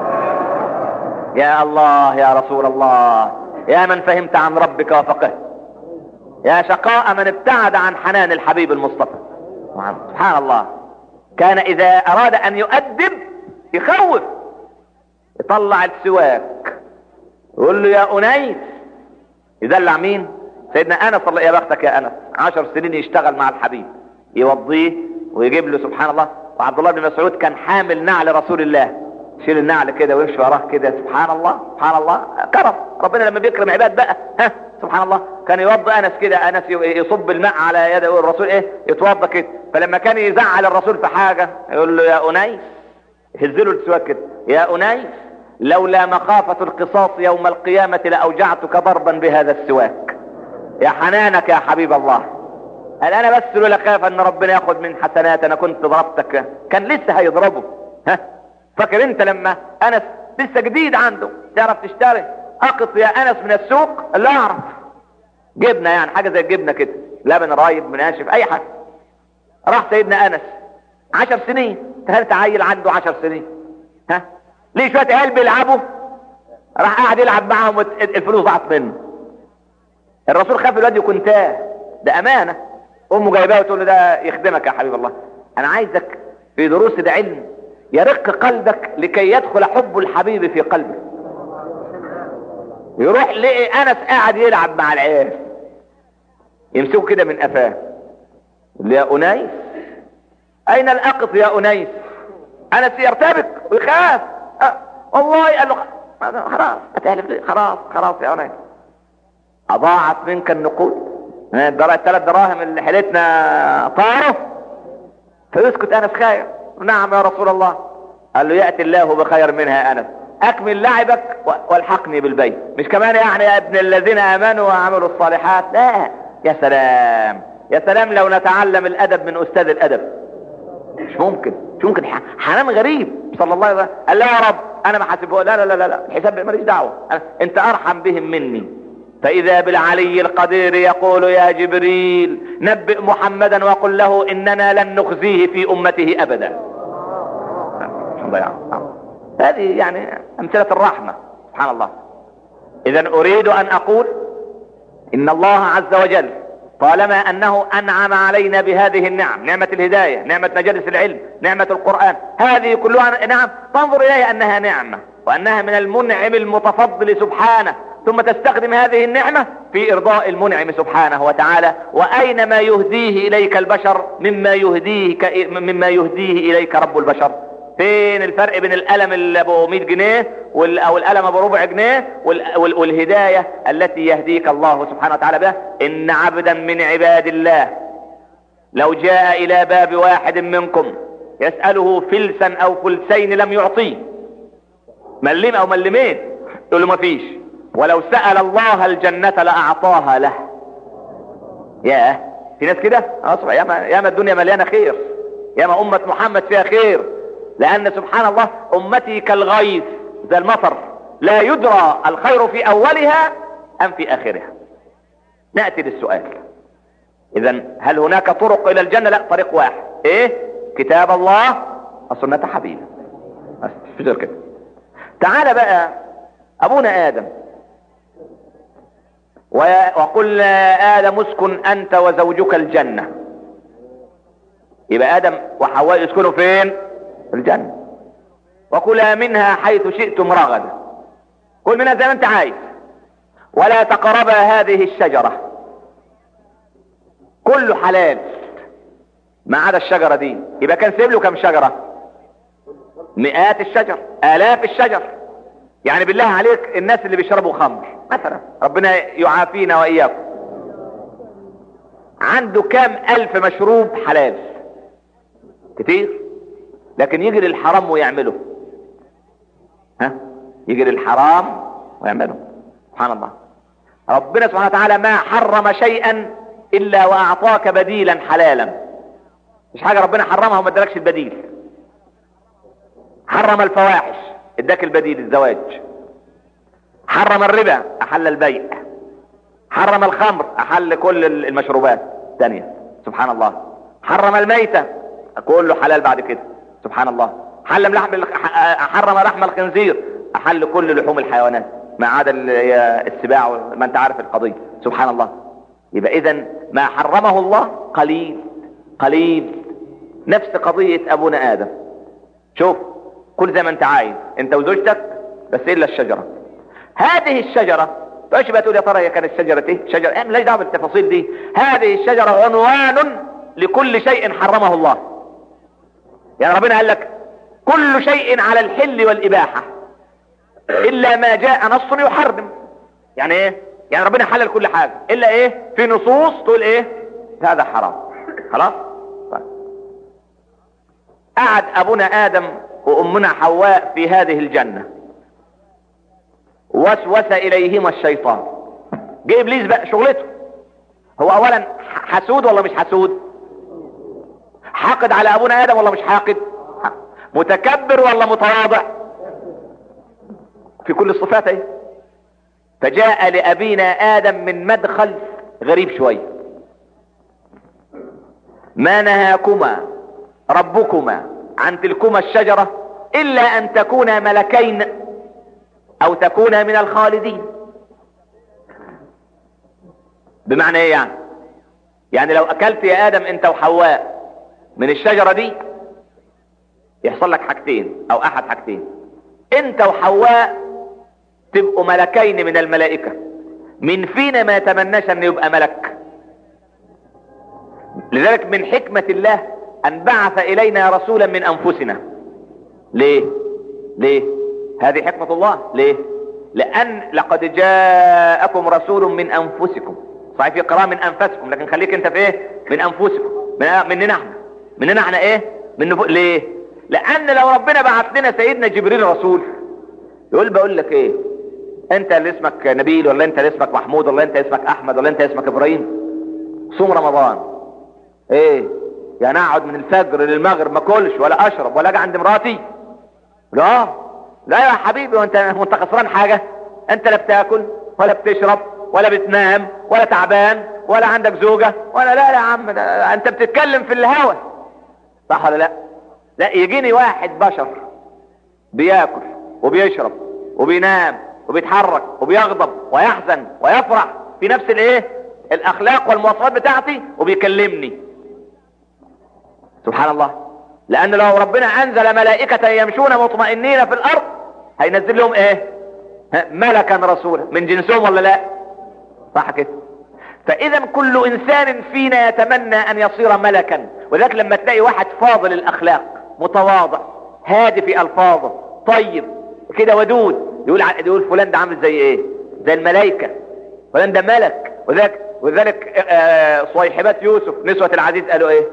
[SPEAKER 2] يا الله يا رسول الله، يا من فهمت عن ربك وفقهت، يا شقاء من ابتعد عن حنان الحبيب المصطفى. سبحان الله، كان اذا اراد ان يؤدب يخوف، يطلع السواك يقول له يا انيس، يدلع مين؟ سيدنا انس. الله يا بختك يا انس، 10 سنين يشتغل مع الحبيب، يوضيه ويجيب له سبحان الله. وعبد الله بن مسعود كان حامل نعل رسول الله، يشيل النعل كده ويمشي وراه كده. سبحان الله سبحان الله، كرم ربنا لما بيكرم عباد بقى. سبحان الله، كان يوضى انس كده، انس يصب الماء على يده الرسول يتوضى كده. فلما كان يزعل الرسول في حاجه يقول له يا انيس، يهزله السواك كده، يا انيس لولا مخافة القصاص يوم القيامة لأوجعتك ضربا بهذا السواك. يا حنانك يا حبيب الله، قال انا بس لولا خاف ان ربنا ياخد من حسنات انا كنت ضربتك. كان لسه هيضربه. فاكر انت لما انس لسه جديد عنده، تعرف تشتري اقط يا انس من السوق؟ لا اعرف. جبنه يعني حاجه زي الجبنه كده، لبن رايب مناشف اي حاجه. راح سيدنا انس 10 سنين، تخيل عيل عنده 10 سنين ليه شويه عيال بيلعبوا، راح قاعد يلعب معاهم الفلوس ضاعت منه. الرسول خاف الواد يكون تاه، ده امانه. امه جايباه وتقول له ده يخدمك يا حبيب الله، انا عايزك في دروس العلم يرق قلبك لكي يدخل حب الحبيب في قلبك. يروح لقي انس قاعد يلعب مع العيال، يمسكه كده من قفاه، يا انيس اين الاقط يا انيس؟ انس يرتبك ويخاف. والله قال له خلاص هتحلف، خلاص يا انيس، اضاعت منك النقود، 3 دراهم اللي حيلتنا طاروا. فيسكت انس خايف. نعم يا رسول الله. قال له يأتي الله بخير منها يا انس، اكمل لعبك والحقني بالبيت. مش كمان يعني يا ابن الذين امنوا وعملوا الصالحات، لا. يا سلام يا سلام لو نتعلم الادب من استاذ الادب. مش ممكن حنان غريب صلى الله عليه وسلم. قال لا يا رب انا ما حاسبه، لا الحساب ماليش دعوه، انت ارحم بهم مني. فاذا بالعلي القدير يقول يا جبريل نبئ محمدا وقل له اننا لن نخزيه في امته ابدا. هذه يعني امثلة الرحمة سبحان الله. اذا اريد ان اقول ان الله عز وجل طالما انه انعم علينا بهذه النعم، نعمة الهداية، نعمة مجالس العلم، نعمة القرآن، هذه كلها نعم تنظر اليها انها نعمة وانها من المنعم المتفضل سبحانه، ثم تستخدم هذه النعمة في ارضاء المنعم سبحانه وتعالى. واين ما يهديه اليك البشر مما يهديه اليك رب البشر؟ فين الفرق بين القلم اللي ابو 100 جنيه او القلم ابو ربع جنيه والهداية التي يهديك الله سبحانه وتعالى بها؟ ان عبدا من عباد الله لو جاء الى باب واحد منكم يسأله فلسا او فلسين لم يعطيه، ملم او ملمين، يقول له ما فيش، ولو سأل الله الجنة لأعطاها له. ياه، في ناس كده اصبح ياما الدنيا مليانة خير، ياما امة محمد فيها خير، لان سبحان الله امتي كالغيث زي المطر، لا يدرى الخير في اولها ام في اخرها. نأتي للسؤال، اذا هل هناك طرق الى الجنة؟ لا، طريق واحد، ايه؟ كتاب الله وسنة حبيبه، بس مش غير كده. تعال بقى ابونا ادم، وقل آدم اسكن أنت وزوجك الجنة. يبقى آدم وحواء يسكنوا فين؟ في الجنة. وكلا منها حيث شئتم رغدا، كل منها زي ما انت عايز، ولا تقربا هذه الشجرة. كله حلال ما عدا الشجرة دي. يبقى كان سيب له كم شجرة؟ مئات الشجر، آلاف الشجر. يعني بالله عليك الناس اللي بيشربوا خمر مثلا، ربنا يعافينا وإياكم، عنده كام ألف مشروب حلال؟ كتير. لكن يجي للحرام ويعمله، يجي للحرام ويعمله. سبحان الله. ربنا سبحانه وتعالى ما حرم شيئا إلا وأعطاك بديلا حلالا. مش حاجة ربنا حرمها وما ادالكش البديل. حرم الفواحش، اداك البديل الزواج. حرم الربا، احل البيع. حرم الخمر احل كل المشروبات الثانيه، سبحان الله. حرم الميتة كله حلال بعد كده، سبحان الله. حرم لحم الخنزير احل كل لحوم الحيوانات ما عدا السباع، ما انت عارف القضيه، سبحان الله. يبقى اذا ما حرمه الله قليل قليل. نفس قضيه ابونا ادم. شوف، كل زي ما انت عايز انت وزوجتك، بس الا الشجره. هذه الشجره ايش بقى تقول يا ترى هي كانت شجره ايه؟ شجره ايه؟ مالهاش دعوه بالتفاصيل دي. هذه الشجره عنوان لكل شيء حرمه الله. يعني ربنا قال لك كل شيء على الحل والاباحه الا ما جاء نص يحرم. يعني ايه؟ يعني ربنا حلل كل حاجه الا ايه؟ في نصوص تقول ايه؟ هذا حرام. خلاص. قعد ابونا ادم وامنا حواء في هذه الجنه، وسوس اليهما الشيطان. جه ابليس بقى شغلته. هو اولا حسود ولا مش حسود؟ حاقد على ابونا ادم ولا مش حاقد؟ متكبر ولا متواضع؟ في كل الصفات اهي. فجاء لابينا ادم من مدخل غريب شويه. ما نهاكما ربكما عن تلكما الشجره الا ان تكونا ملكين او تكونا من الخالدين. بمعنى ايه يعني؟ يعني لو اكلت يا ادم انت وحواء من الشجرة دي يحصل لك حاجتين او احد حاجتين. انت وحواء تبقوا ملكين من الملائكة. من فينا ما يتمناش ان يبقى ملك؟ لذلك من حكمة الله ان بعث الينا رسولا من انفسنا. ليه؟ ليه؟ هذه حكمة الله. ليه؟ لان لقد جاءكم رسول من انفسكم. صحيح في قراءة من انفسكم، لكن خليك انت في ايه؟ من انفسكم. مننا احنا. مننا احنا ايه؟ ليه؟ لان لو ربنا بعث لنا سيدنا جبريل رسول يقول بقول لك ايه، انت اللي اسمك نبيل ولا انت اللي اسمك محمود ولا انت اسمك احمد ولا انت اسمك ابراهيم، صوم رمضان. ايه يعني اقعد من الفجر للمغرب ما اكلش ولا اشرب ولا اجي عند مراتي؟ لا لا يا حبيبي، وانت خسران حاجه؟ انت لا بتاكل ولا بتشرب ولا بتنام ولا تعبان ولا عندك زوجه ولا لا يا عم، انت بتتكلم في الهوى، صح ولا لا؟ لا، يجيني واحد بشر بياكل وبيشرب وبينام وبيتحرك وبيغضب ويحزن ويفرح في نفس الايه؟ الاخلاق والمواصفات بتاعتي، وبيكلمني. سبحان الله. لان لو ربنا انزل ملائكة يمشون مطمئنين في الارض هينزل لهم ايه؟ ملكا رسولا من جنسهم ولا لا؟ صح كده. فاذا كل انسان فينا يتمنى ان يصير ملكا. وذلك لما تلاقي واحد فاضل الاخلاق متواضع هادي في الفاظه طيب كده ودود، يقول فلان ده عامل زي ايه؟ زي الملائكه، فلان ده ملك. وذلك صيحبات يوسف نسوة العزيز قالوا ايه؟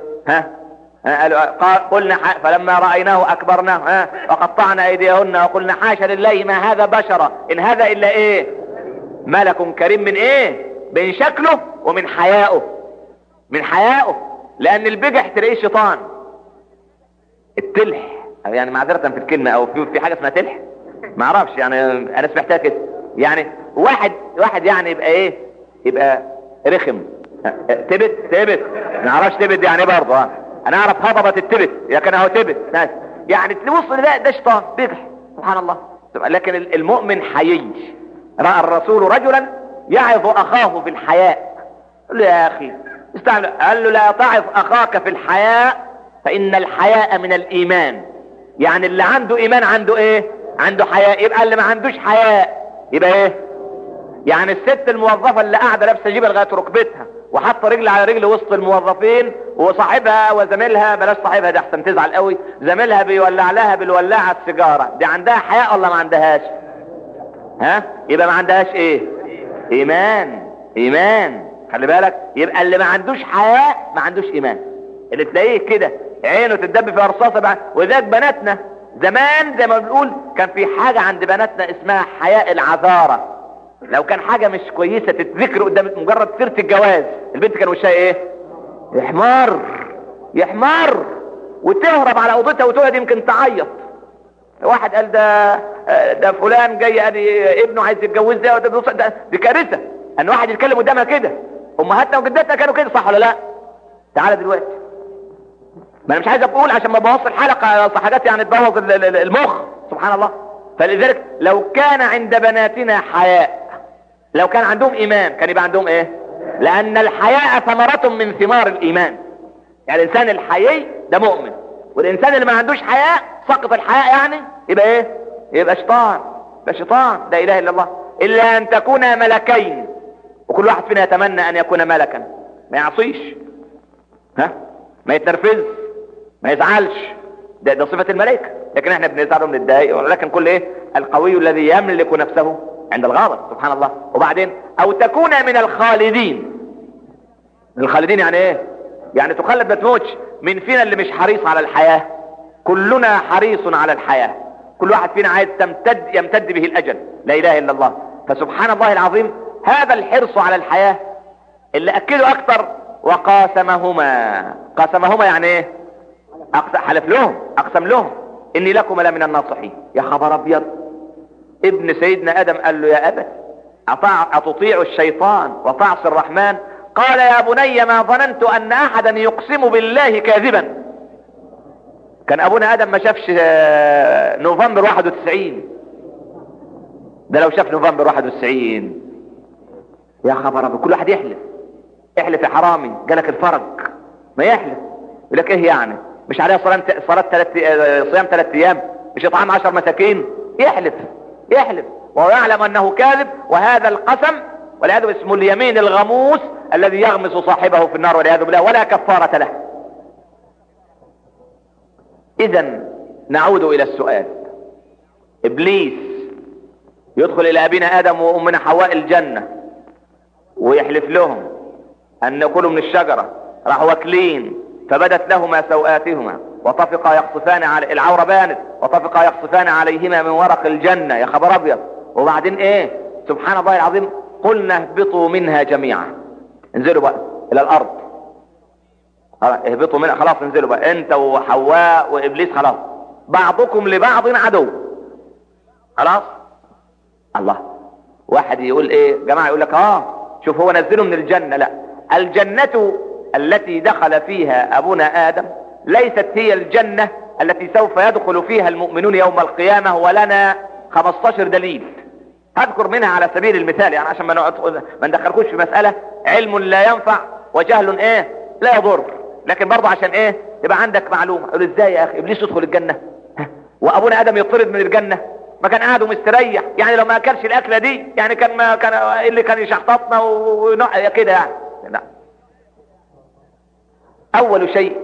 [SPEAKER 2] قلنا فلما رأيناه أكبرناه وقطعنا أيديهن وقلنا حاشا لله ما هذا بشرا إن هذا إلا إيه؟ ملك كريم. من إيه؟ من شكله ومن حيائه. من حيائه. لأن البجح تلاقيه شيطان. التلح يعني معذرة في الكلمة، أو في حاجة اسمها تلح ما أعرفش، يعني أنا سمعتها كده. يعني واحد يعني يبقى إيه؟ يبقى رخم. تبت ما أعرفش تبت يعني إيه برضه. انا اعرف هضبة التبت، لكن اهو تبت يعني تبص ده شيطان بيجح، سبحان الله. لكن المؤمن حيي. رأى الرسول رجلا يعظ اخاه في الحياء، قال له يا اخي استعمل، قال له لا تعظ اخاك في الحياء فان الحياء من الايمان. يعني اللي عنده ايمان عنده ايه؟ عنده حياء. يبقى اللي ما عندوش حياء يبقى ايه؟ يعني الست الموظفة اللي قاعدة لابسة جيبة لغاية ركبتها وحاطه رجل على رجل وسط الموظفين، وصاحبها وزميلها، بلاش صاحبها ده احسن تزعل قوي، زميلها بيولع لها بالولاعه السيجاره، دي عندها حياء ولا ما عندهاش؟ يبقى ما عندهاش ايه؟ ايمان. خلي بالك، يبقى اللي ما عندوش حياء ما عندوش ايمان. اللي تلاقيه كده عينه تدب في رصاصه بقى. وذاك بناتنا زمان زي ما بنقول كان في حاجه عند بناتنا اسمها حياء العذاره. لو كان حاجة مش كويسة تتذكر قدام مجرد سيرة الجواز، البنت كان وشها ايه؟ يحمر وتهرب على اوضتها وتقعد يمكن تعيط. واحد قال ده فلان جاي ابنه عايز يتجوز ده دي كارثة. ان واحد يتكلم قدامها كده. امهاتنا وجداتنا كانوا كده، صح ولا لا؟ تعالى دلوقتي، ما انا مش عايز اقول عشان ما بوظ الحلقه حاجات يعني تبوظ المخ، سبحان الله. فلذلك لو كان عند بناتنا حياء، لو كان عندهم ايمان، كان يبقى عندهم ايه؟ لان الحياء ثمرة من ثمار الايمان. يعني الانسان الحيي ده مؤمن، والانسان اللي ما عندوش حياء، سقط الحياء يعني، يبقى ايه؟ يبقى شيطان. يبقى شيطان. لا اله الا الله. الا ان تكونا ملكين، وكل واحد فينا يتمنى ان يكون ملكا، ما يعصيش، ما يتنرفز، ما يزعلش. ده صفة الملائكة. لكن احنا بنزعل وبنتضايق. ولكن كل ايه؟ القوي الذي يملك نفسه عند الغضب، سبحان الله. وبعدين او تكون من الخالدين. الخالدين يعني ايه؟ يعني تخلد ما تموتش. من فينا اللي مش حريص على الحياة؟ كلنا حريص على الحياة. كل واحد فينا عايز يمتد به الاجل. لا اله الا الله. فسبحان الله العظيم، هذا الحرص على الحياة اللي اكده اكتر. قاسمهما يعني ايه؟ حلف لهم، اقسم لهم اني لكم لمن الناصحين. يا خبر ابيض. ابن سيدنا ادم قال له يا ابت أتطيع الشيطان وتعصي الرحمن؟ قال يا بني ما ظننت ان احدا يقسم بالله كاذبا. كان ابونا ادم ما شافش نوفمبر 91. ده لو شاف نوفمبر 91 يا خبر ابيض. كل واحد احلف يا حرامي جالك الفرج. ما يحلف، يقول لك ايه يعني؟ مش عليها صيام 3 ايام؟ مش اطعام 10 مساكين؟ يحلف وهو يعلم انه كاذب. وهذا القسم والعياذ اسمه اليمين الغموس الذي يغمس صاحبه في النار والعياذ بالله، ولا كفارة له. اذا نعود الى السؤال. ابليس يدخل الى ابينا ادم وامنا حواء الجنة ويحلف لهم ان يأكلوا من الشجرة. راحوا واكلين فبدت لهما سوآتهما وطفقا يقصفان على العورة بانت، وطفقا يقصفان عليهما من ورق الجنة. يا خبر ابيض. وبعدين ايه؟ سبحان الله العظيم. قلنا اهبطوا منها جميعا. انزلوا بقى الى الارض. اهبطوا منها، خلاص انزلوا بقى انت وحواء وابليس، خلاص بعضكم لبعض عدو. خلاص. الله. واحد يقول ايه جماعة؟ يقول لك شوف هو نزله من الجنة. لا، الجنة التي دخل فيها ابونا ادم ليست هي الجنة التي سوف يدخل فيها المؤمنون يوم القيامة، ولنا 15 دليل هذكر منها على سبيل المثال، يعني عشان ما ندخلكوش في مسألة علم لا ينفع وجهل ايه لا يضر. لكن برضه عشان ايه يبقى عندك معلومة. يقول ازاي يا اخي ابليس يدخل الجنة وابونا ادم يطرد من الجنة؟ ما كان قاعد ومستريح يعني، لو ما اكلش الاكلة دي يعني كان ما كان اللي كان يشحططنا ونقع كده يعني. لا. اول شيء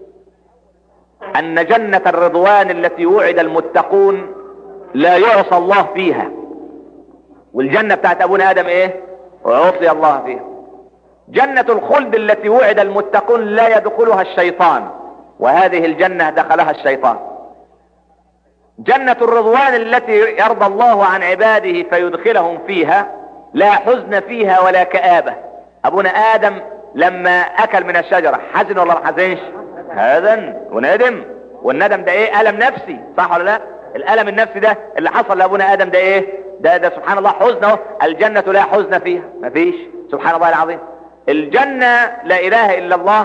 [SPEAKER 2] ان جنة الرضوان التي وعد المتقون لا يعصى الله فيها. والجنة بتاعت ابونا ادم ايه؟ وعصي الله فيها. جنة الخلد التي وعد المتقون لا يدخلها الشيطان، وهذه الجنة دخلها الشيطان. جنة الرضوان التي يرضى الله عن عباده فيدخلهم فيها لا حزن فيها ولا كآبة. ابونا ادم لما اكل من الشجرة حزن ولا ما حزنش؟ حزن وندم. والندم ده ايه؟ ألم نفسي، صح ولا لا؟ الألم النفسي ده اللي حصل لابونا ادم ده ايه؟ ده سبحان الله حزن اهو. الجنة لا حزن فيها، مفيش. سبحان الله العظيم. الجنة لا اله الا الله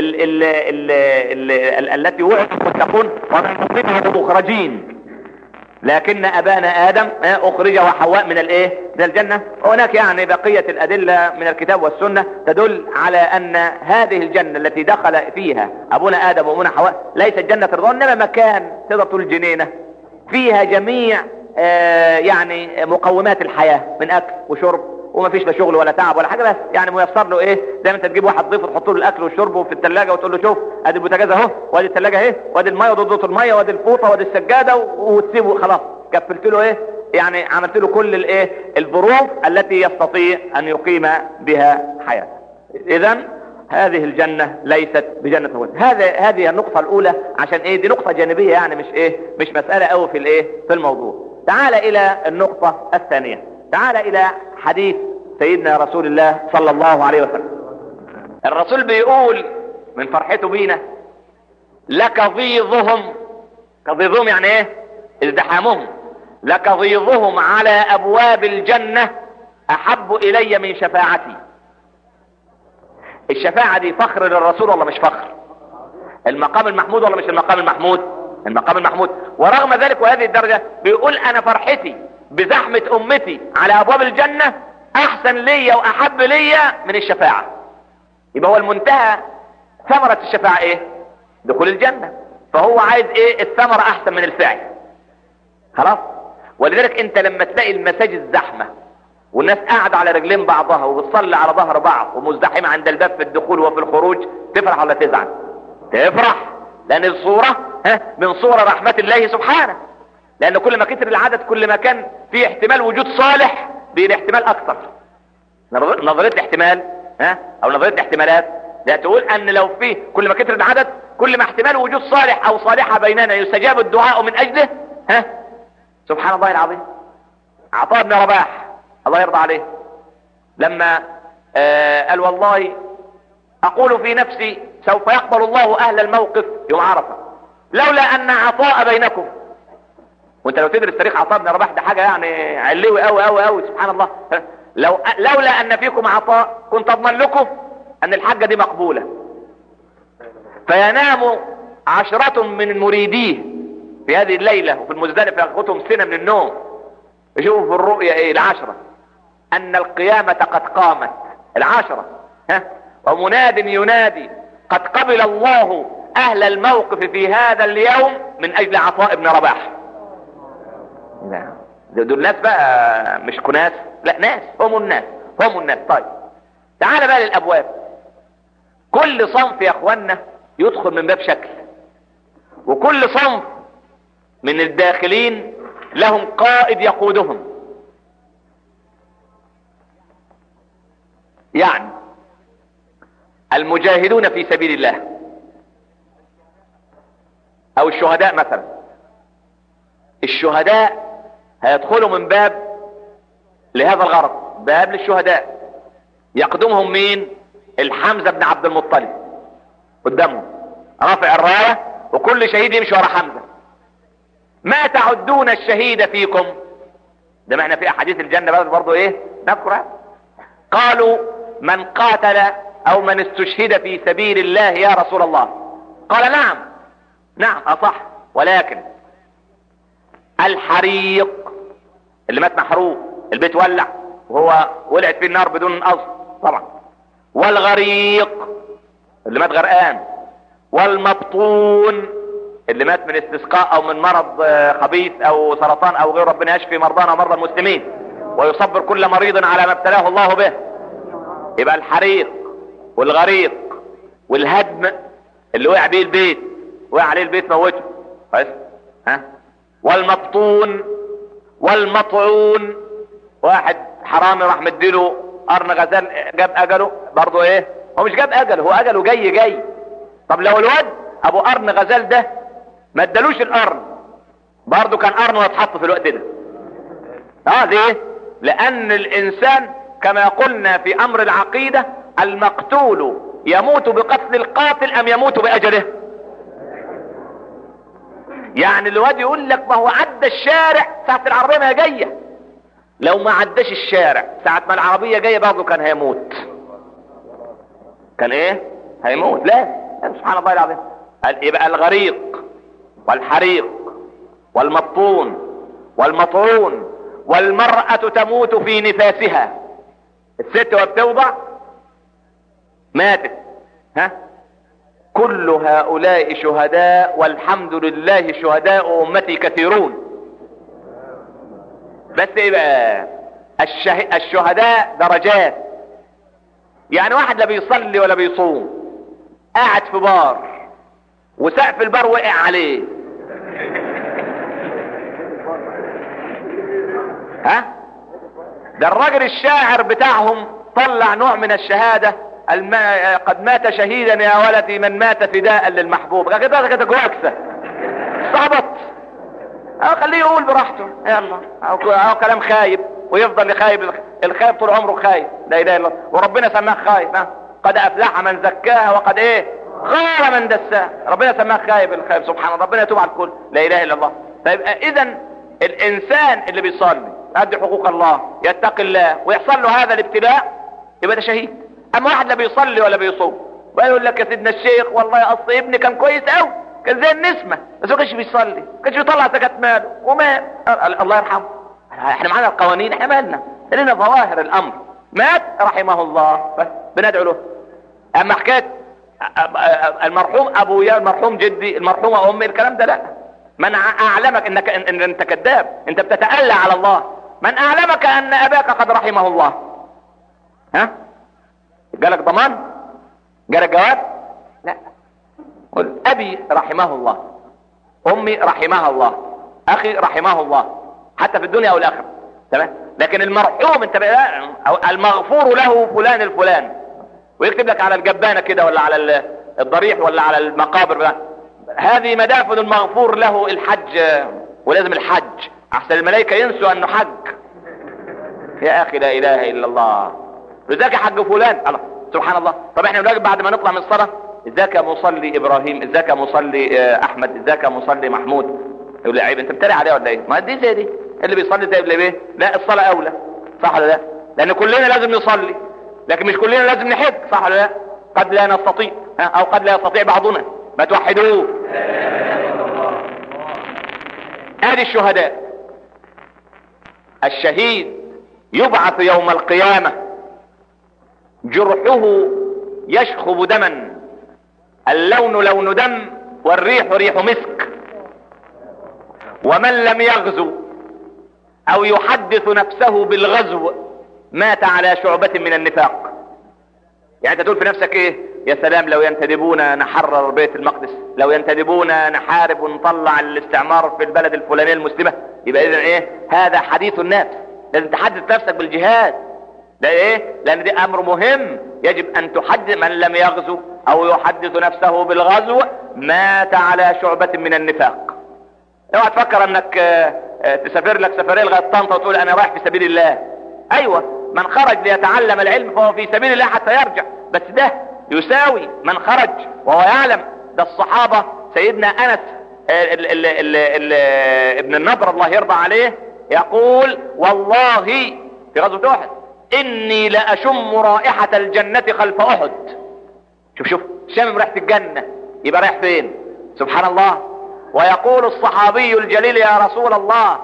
[SPEAKER 2] التي وعد المتقون ومن مخرجين. لكن ابانا ادم اخرج وحواء من الايه؟ من الجنة. هناك يعني بقية الادلة من الكتاب والسنة تدل على ان هذه الجنة التي دخل فيها ابونا ادم وامنا حواء ليست جنة الرضوان، انما مكان تقدر تقول جنينة فيها جميع يعني مقومات الحياة من اكل وشرب، وما فيش لا شغل ولا تعب ولا حاجه، بس يعني ميسر له ايه؟ دايما انت تجيب واحد ضيف وتحط له الاكل والشرب في الثلاجه وتقول له شوف ادي البوتاجاز اهو، وادي الثلاجه اهي، وادي الميه وادي ضغط الميه وادي الفوطه وادي السجاده، وتسيبه خلاص. كفلت له ايه؟ يعني عملت له كل الايه؟ الظروف التي يستطيع ان يقيم بها حياته. اذا هذه الجنه ليست بجنه الخلد. هذه النقطه الاولى. عشان ايه؟ دي نقطه جانبيه يعني، مش ايه؟ مش مساله قوي في الايه؟ في الموضوع. تعال الى النقطه الثانيه. تعال الى حديث سيدنا رسول الله صلى الله عليه وسلم. الرسول بيقول من فرحته بينا: لكظيظهم. كظيظهم يعني ايه؟ ازدحامهم. لكظيظهم على ابواب الجنة احب الي من شفاعتي. الشفاعة دي فخر للرسول ولا مش فخر؟ المقام المحمود ولا مش المقام المحمود؟ المقام المحمود. ورغم ذلك وهذه الدرجة بيقول انا فرحتي بزحمة امتي على ابواب الجنة احسن ليا واحب ليا من الشفاعة. يبقى هو المنتهى ثمرة الشفاعة ايه؟ دخول الجنة. فهو عايز ايه؟ الثمرة احسن من الفعل. خلاص. ولذلك انت لما تلاقي المساجد زحمة والناس قاعدة على رجلين بعضها وبتصلي على ظهر بعض ومزدحمة عند الباب في الدخول وفي الخروج، تفرح ولا تزعل؟ تفرح، لان الصورة من صور رحمة الله سبحانه. لان كل ما كتر العدد كل ما كان في احتمال وجود صالح بالاحتمال اكثر. نظرية الاحتمال او نظرية الاحتمالات لا تقول ان لو في كل ما كتر العدد كل ما احتمال وجود صالح او صالحة بيننا يستجاب الدعاء من اجله. سبحان الله العظيم. عطاء بن رباح الله يرضى عليه لما قال والله اقول في نفسي سوف يقبل الله اهل الموقف يوم عرفة لولا ان عطاء بينكم. وانت لو تدرس تاريخ عطاء بن رباح ده حاجة يعني علوي قوي قوي قوي سبحان الله. لولا ان فيكم عطاء كنت اضمن لكم ان الحاجة دي مقبولة. فينام 10 من مريديه في هذه الليلة وفي المزدلفة ياخذهم سنة من النوم يشوفوا في الرؤيا ايه 10 ان القيامة قد قامت 10 ومناد ينادي قد قبل الله اهل الموقف في هذا اليوم من اجل عطاء بن رباح. دول ناس بقى مش كناس، لا ناس هم الناس هم الناس. طيب تعال بقى للابواب. كل صنف يا اخوانا يدخل من باب شكل، وكل صنف من الداخلين لهم قائد يقودهم. يعني المجاهدون في سبيل الله او الشهداء مثلا، الشهداء هيدخلوا من باب لهذا الغرض، باب للشهداء يقدمهم مين؟ الحمزة بن عبد المطلب قدامهم رافع الراية، وكل شهيد يمشي ورا حمزة. ما تعدون الشهيد فيكم؟ ده معنى في احاديث الجنة بس برضو ايه نذكرها. قالوا من قاتل او من استشهد في سبيل الله يا رسول الله. قال نعم نعم اصح، ولكن الحريق اللي مات محروق البيت ولع وهو ولعت فيه النار بدون قصد طبعا، والغريق اللي مات غرقان، والمبطون اللي مات من استسقاء او من مرض خبيث او سرطان او غير، ربنا يشفي مرضانا ومرضى المسلمين ويصبر كل مريض على ما ابتلاه الله به. يبقى الحريق والغريق والهدم اللي وقع بيه البيت، وقع عليه البيت موته كويس والمبطون والمطعون، واحد حرامي راح مديله قرن غزال جاب اجله برضه ايه، هو مش جاب اجله، هو اجله جاي. طب لو الواد ابو قرن غزال ده ما ادالوش القرن برضه كان قرنه يتحط في الوقت ده. ليه؟ لان الانسان كما قلنا في امر العقيدة المقتول يموت بقتل القاتل ام يموت باجله. يعني الواد يقول لك ما هو عدى الشارع ساعة العربية ما جاية، لو ما عداش الشارع ساعة ما العربية جاية برضه كان هيموت. كان ايه؟ هيموت. لا سبحان الله العظيم. يبقى الغريق والحريق والمبطون والمطعون، والمرأة تموت في نفاسها. الست وبتوضع ماتت كل هؤلاء شهداء والحمد لله شهداء امتي كثيرون. بس ايه بقى الشهداء درجات. يعني واحد لا بيصلي ولا بيصوم قاعد في بار وسقف البار وقع عليه ده الراجل الشاعر بتاعهم طلع نوع من الشهادة قد مات شهيدا يا ولدي من مات فداء للمحبوب. كده جواكسة صعبت خليه يقول براحته يلا او كلام خايب ويفضل يخايب. الخايب طول عمره خايب لا اله الا الله، وربنا سماه خايب. قد افلح من زكاها وقد ايه غار من دساها. ربنا سماه خايب الخايب سبحان الله. ربنا يتوب على الكل لا اله الا الله. فيبقى اذا الانسان اللي بيصلي يؤدي حقوق الله، يتقي الله، ويحصل له هذا الابتلاء، يبقى ده شهيد. اما واحد لا بيصلي ولا بيصوم ويقول لك يا سيدنا الشيخ والله اصل ابني كان كويس قوي، كان زي النسمه، بس ما كانش بيصلي، ما كانش بيطلع زكاه ماله ومات، الله يرحمه. احنا معانا القوانين، احنا مالنا، لنا ظواهر الامر. مات رحمه الله، بس بندعو له. اما حكايه المرحوم ابويا، المرحوم جدي، المرحومه امي، الكلام ده لا. من اعلمك انك ان انت كذاب، انت بتتألى على الله. من اعلمك ان اباك قد رحمه الله؟ ها؟ جالك ضمان؟ جالك جواب؟ لا. قل ابي رحمه الله، امي رحمها الله، اخي رحمه الله، حتى في الدنيا او الاخره، تمام. لكن المرحوم انت بقى، أو المغفور له فلان الفلان، ويكتب لك على الجبانه كده ولا على الضريح ولا على المقابر بقى هذه مدافن المغفور له الحج، ولازم الحج احسن الملائكه ينسوا انه حج. يا اخي لا اله الا الله، ازيك يا حج فلان، الله سبحان الله. طب احنا بنقول بعد ما نطلع من الصلاه ازيك يا مصلي ابراهيم، ازيك يا مصلي احمد، ازيك يا مصلي محمود. يقول لي عيب، انت بتتريق عليه ولا ايه؟ ما دي زي دي، اللي بيصلي زي اللي بيه. لا، الصلاه اولى، صح ولا لا؟ لان كلنا لازم نصلي، لكن مش كلنا لازم نحج، صح ولا لا؟ قد لا نستطيع، او قد لا يستطيع بعضنا. ما توحدوه. ادي الشهداء. الشهيد يبعث يوم القيامة جرحه يشخب دما، اللون لون دم، والريح ريح مسك. ومن لم يغزو او يحدث نفسه بالغزو مات على شعبة من النفاق. يعني انت تقول في نفسك ايه؟ يا سلام لو ينتدبونا نحرر بيت المقدس، لو ينتدبونا نحارب ونطلع الاستعمار في البلد الفلانية المسلمة. يبقى اذا ايه؟ هذا حديث النفس، لازم تحدث نفسك بالجهاد. ده ايه؟ لان ده امر مهم، يجب ان تحدث. من لم يغزو او يحدث نفسه بالغزو مات على شعبة من النفاق. اوعى تفكر انك تسافر لك سفرية لغاية طنطا وتقول انا رايح في سبيل الله. ايوه، من خرج ليتعلم العلم فهو في سبيل الله حتى يرجع، بس ده يساوي من خرج وهو يعلم. ده الصحابة، سيدنا انس ابن النضر الله يرضى عليه يقول والله في غزوة احد اني لاشم رائحة الجنة خلف احد. شوف شامم ريحة الجنة، يبقى رايح فين؟ سبحان الله. ويقول الصحابي الجليل يا رسول الله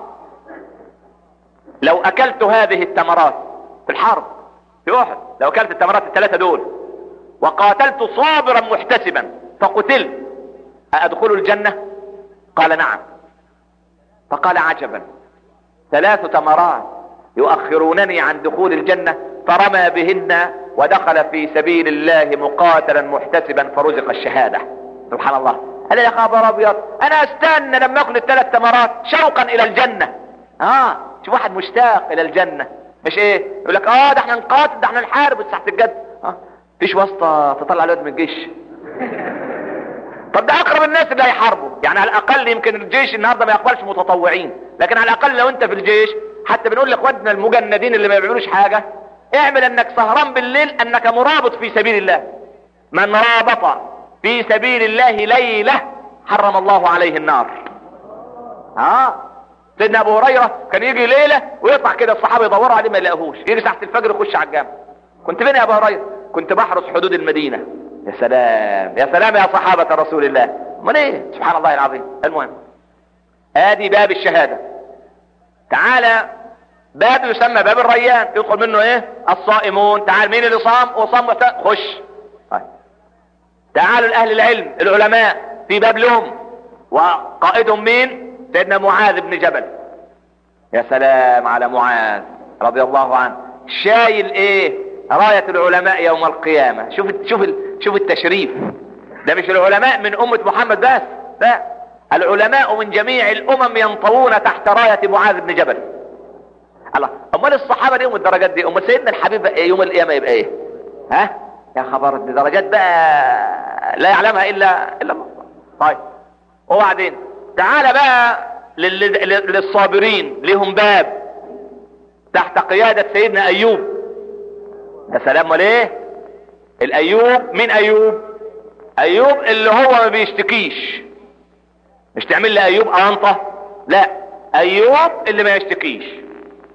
[SPEAKER 2] لو اكلت هذه التمرات في الحرب في احد، لو اكلت التمرات الثلاثة دول وقاتلت صابرا محتسبا فقتلت أأدخل الجنة؟ قال نعم. فقال عجبا، 3 تمرات يؤخرونني عن دخول الجنة، فرمى بهن ودخل في سبيل الله مقاتلا محتسبا فرزق الشهادة. سبحان الله. قال يا خبر ابيض، انا استنى لما اكل ال3 تمرات شوقا الى الجنة. شوف واحد مشتاق الى الجنة، مش ايه يقول لك ده احنا نقاتل، ده احنا نحارب تحت الجد. فيش واسطة تطلع الواد من الجيش. طب ده اقرب الناس اللي هيحاربوا، يعني على الاقل يمكن الجيش النهارده ما يقبلش متطوعين، لكن على الاقل لو انت في الجيش حتى بنقول لاخواتنا المجندين اللي ما بيعملوش حاجه اعمل انك سهران بالليل، انك مرابط في سبيل الله. من رابط في سبيل الله ليله حرم الله عليه النار. سيدنا ابو هريره كان يجي ليله ويطلع كده الصحابه يدوروا عليه ما يلاقوهوش، يجي ساعه الفجر يخش على الجامع. كنت فين يا ابو هريره؟ كنت بحرس حدود المدينه. يا سلام يا سلام يا صحابة رسول الله، من ايه؟ سبحان الله العظيم. المهم ادي باب الشهادة. تعالى باب يسمى باب الريان، يدخل منه ايه؟ الصائمون. تعال مين اللي صام وصام خش. تعالوا الاهل العلم العلماء في باب لهم، وقائدهم مين؟ سيدنا معاذ بن جبل. يا سلام على معاذ رضي الله عنه، شايل ايه؟ راية العلماء يوم القيامة. شوف التشريف. ده مش العلماء من أمة محمد بس، لا، العلماء من جميع الأمم ينطوون تحت راية معاذ بن جبل. الله، أمال الصحابة دي الدرجات دي، أمال سيدنا الحبيب يوم القيامة يبقى إيه؟ يا خبر، دي درجات بقى لا يعلمها إلا الله. طيب وبعدين تعال بقى للصابرين، لهم باب تحت قيادة سيدنا أيوب. يا سلام. وليه الايوب؟ من ايوب؟ ايوب اللي هو ما بيشتكيش. مش تعمل لي ايوب انطه، لا، ايوب اللي ما يشتكيش.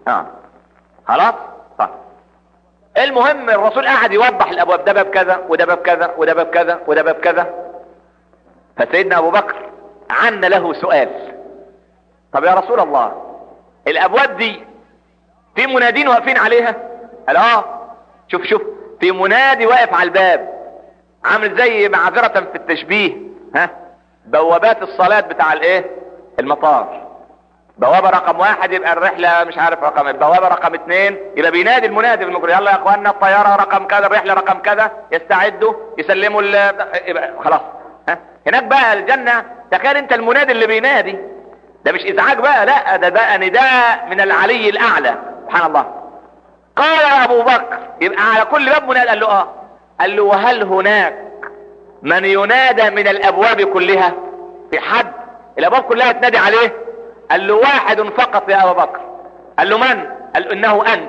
[SPEAKER 2] خلاص. طيب المهم الرسول قعد يوضح الابواب، ده باب كذا وده باب كذا وده باب كذا وده باب كذا. فسيدنا ابو بكر عن له سؤال: طب يا رسول الله الابواب دي في منادين واقفين عليها؟ قال شوف في منادي واقف على الباب عامل زي معذرة في التشبيه بوابات الصلاة بتاع المطار. بوابة رقم 1 يبقى الرحلة مش عارف رقم، البوابة رقم 2 يبقى بينادي المنادي بالمجري: يلا يا اخوانا الطيارة رقم كذا، الرحلة رقم كذا، يستعدوا يسلموا يبقى خلاص. هناك بقى الجنة تخيل انت المنادي اللي بينادي ده مش ازعاج بقى، لا ده بقى نداء من العلي الاعلى سبحان الله. قال يا ابو بكر يبقى على كل باب منادي؟ قال له قال له: وهل هناك من ينادى من الابواب كلها؟ في حد الابواب كلها تنادي عليه؟ قال له: واحد فقط يا ابو بكر. قال له: من؟ قال له: انه انت.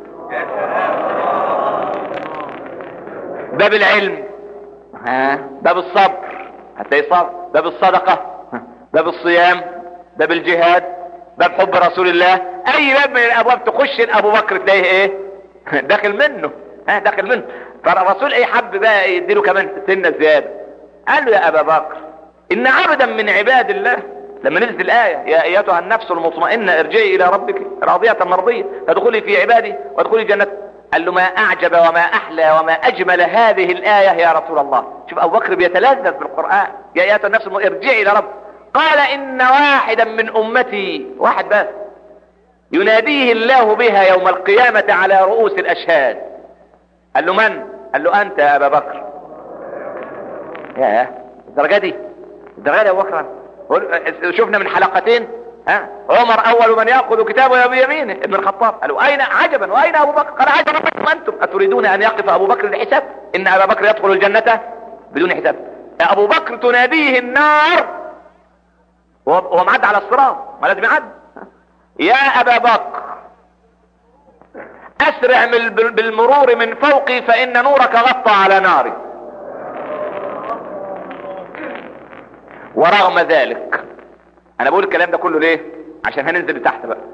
[SPEAKER 2] باب العلم، باب الصبر هتلاقي صبر، باب الصدقة، باب الصيام، باب الجهاد، باب حب رسول الله. اي باب من الابواب تخش ابو بكر تلاقيه داخل منه، داخل منه. فالرسول حب بقى يديله كمان سنة زيادة. قال له: يا ابا بكر ان عبدا من عباد الله، لما نزلت الآية: يا ايتها النفس المطمئنة ارجعي الى ربك راضية مرضية فادخلي في عبادي وادخلي جنتي. قال له: ما اعجب وما احلى وما اجمل هذه الآية يا رسول الله. شوف ابو بكر بيتلذذ بالقرآن: يا ايتها النفس ارجعي الى ربك. قال: ان واحدا من امتي، واحد بس، يناديه الله بها يوم القيامة على رؤوس الاشهاد. قال له: من؟ قال له: انت يا ابا بكر. يا الدرجة دي يا ابو بكر. شفنا من حلقتين عمر اول من ياخذ كتابه بيمينه ابن الخطاب. قالوا: اين عجبا واين ابو بكر؟ قال: عجبا منكم انتم اتريدون ان يقف ابو بكر للحساب؟ ان ابا بكر يدخل الجنة بدون حساب. يا ابو بكر تناديه النار وهو معدي على الصراط، ما لازم يعدي. يا ابا بكر اسرع بالمرور من فوقي فان نورك غطى على ناري. ورغم ذلك انا بقول الكلام ده كله ليه؟ عشان هننزل لتحت بقى.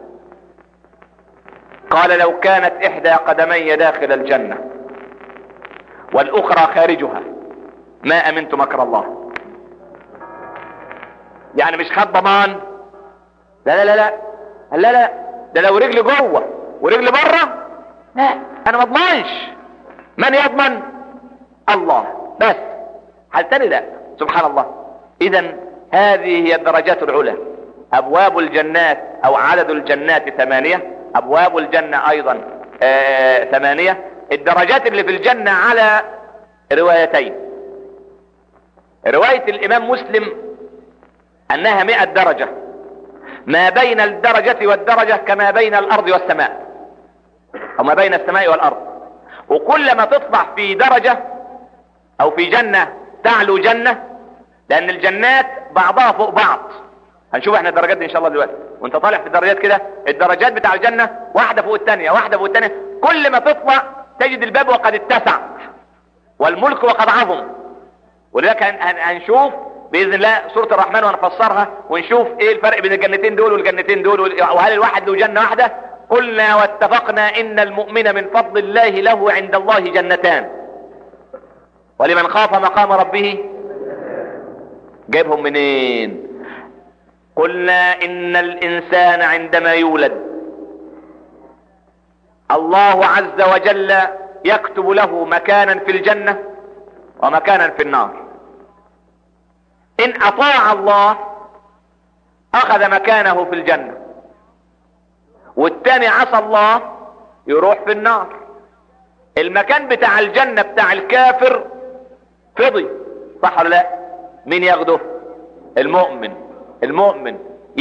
[SPEAKER 2] قال: لو كانت احدى قدمي داخل الجنة والاخرى خارجها ما امنت مكر الله. يعني مش خد ضمان، لا لا لا لا لا، ده لو رجل جوه ورجل بره لا انا ما اضمنش. من يضمن؟ الله بس. حال تاني لا. سبحان الله. اذا هذه هي الدرجات العلى. ابواب الجنات او عدد الجنات 8، ابواب الجنة ايضا 8. الدرجات اللي في الجنة على روايتين. رواية الامام مسلم انها 100 درجة، ما بين الدرجة والدرجة كما بين الارض والسماء، او ما بين السماء والارض. وكلما تطلع في درجة او في جنة تعلو جنة، لان الجنات بعضها فوق بعض. هنشوف احنا الدرجات دي ان شاء الله دلوقتي وانت طالع في الدرجات كده. الدرجات بتاع الجنة واحدة فوق الثانية، واحدة فوق الثانية. كل ما تطلع تجد الباب وقد اتسع والملك وقد عظم. ولذلك هنشوف باذن الله سورة الرحمن ونفسرها ونشوف ايه الفرق بين الجنتين دول والجنتين دول، وهل الواحد له جنة واحدة. قلنا واتفقنا ان المؤمن من فضل الله له عند الله جنتان، ولمن خاف مقام ربه. جايبهم منين؟ قلنا ان الانسان عندما يولد الله عز وجل يكتب له مكانا في الجنة ومكانا في النار. ان اطاع الله اخذ مكانه في الجنة، والتاني عصى الله يروح في النار. المكان بتاع الجنة بتاع الكافر فضي، صح ولا لا؟ مين ياخده؟ المؤمن. المؤمن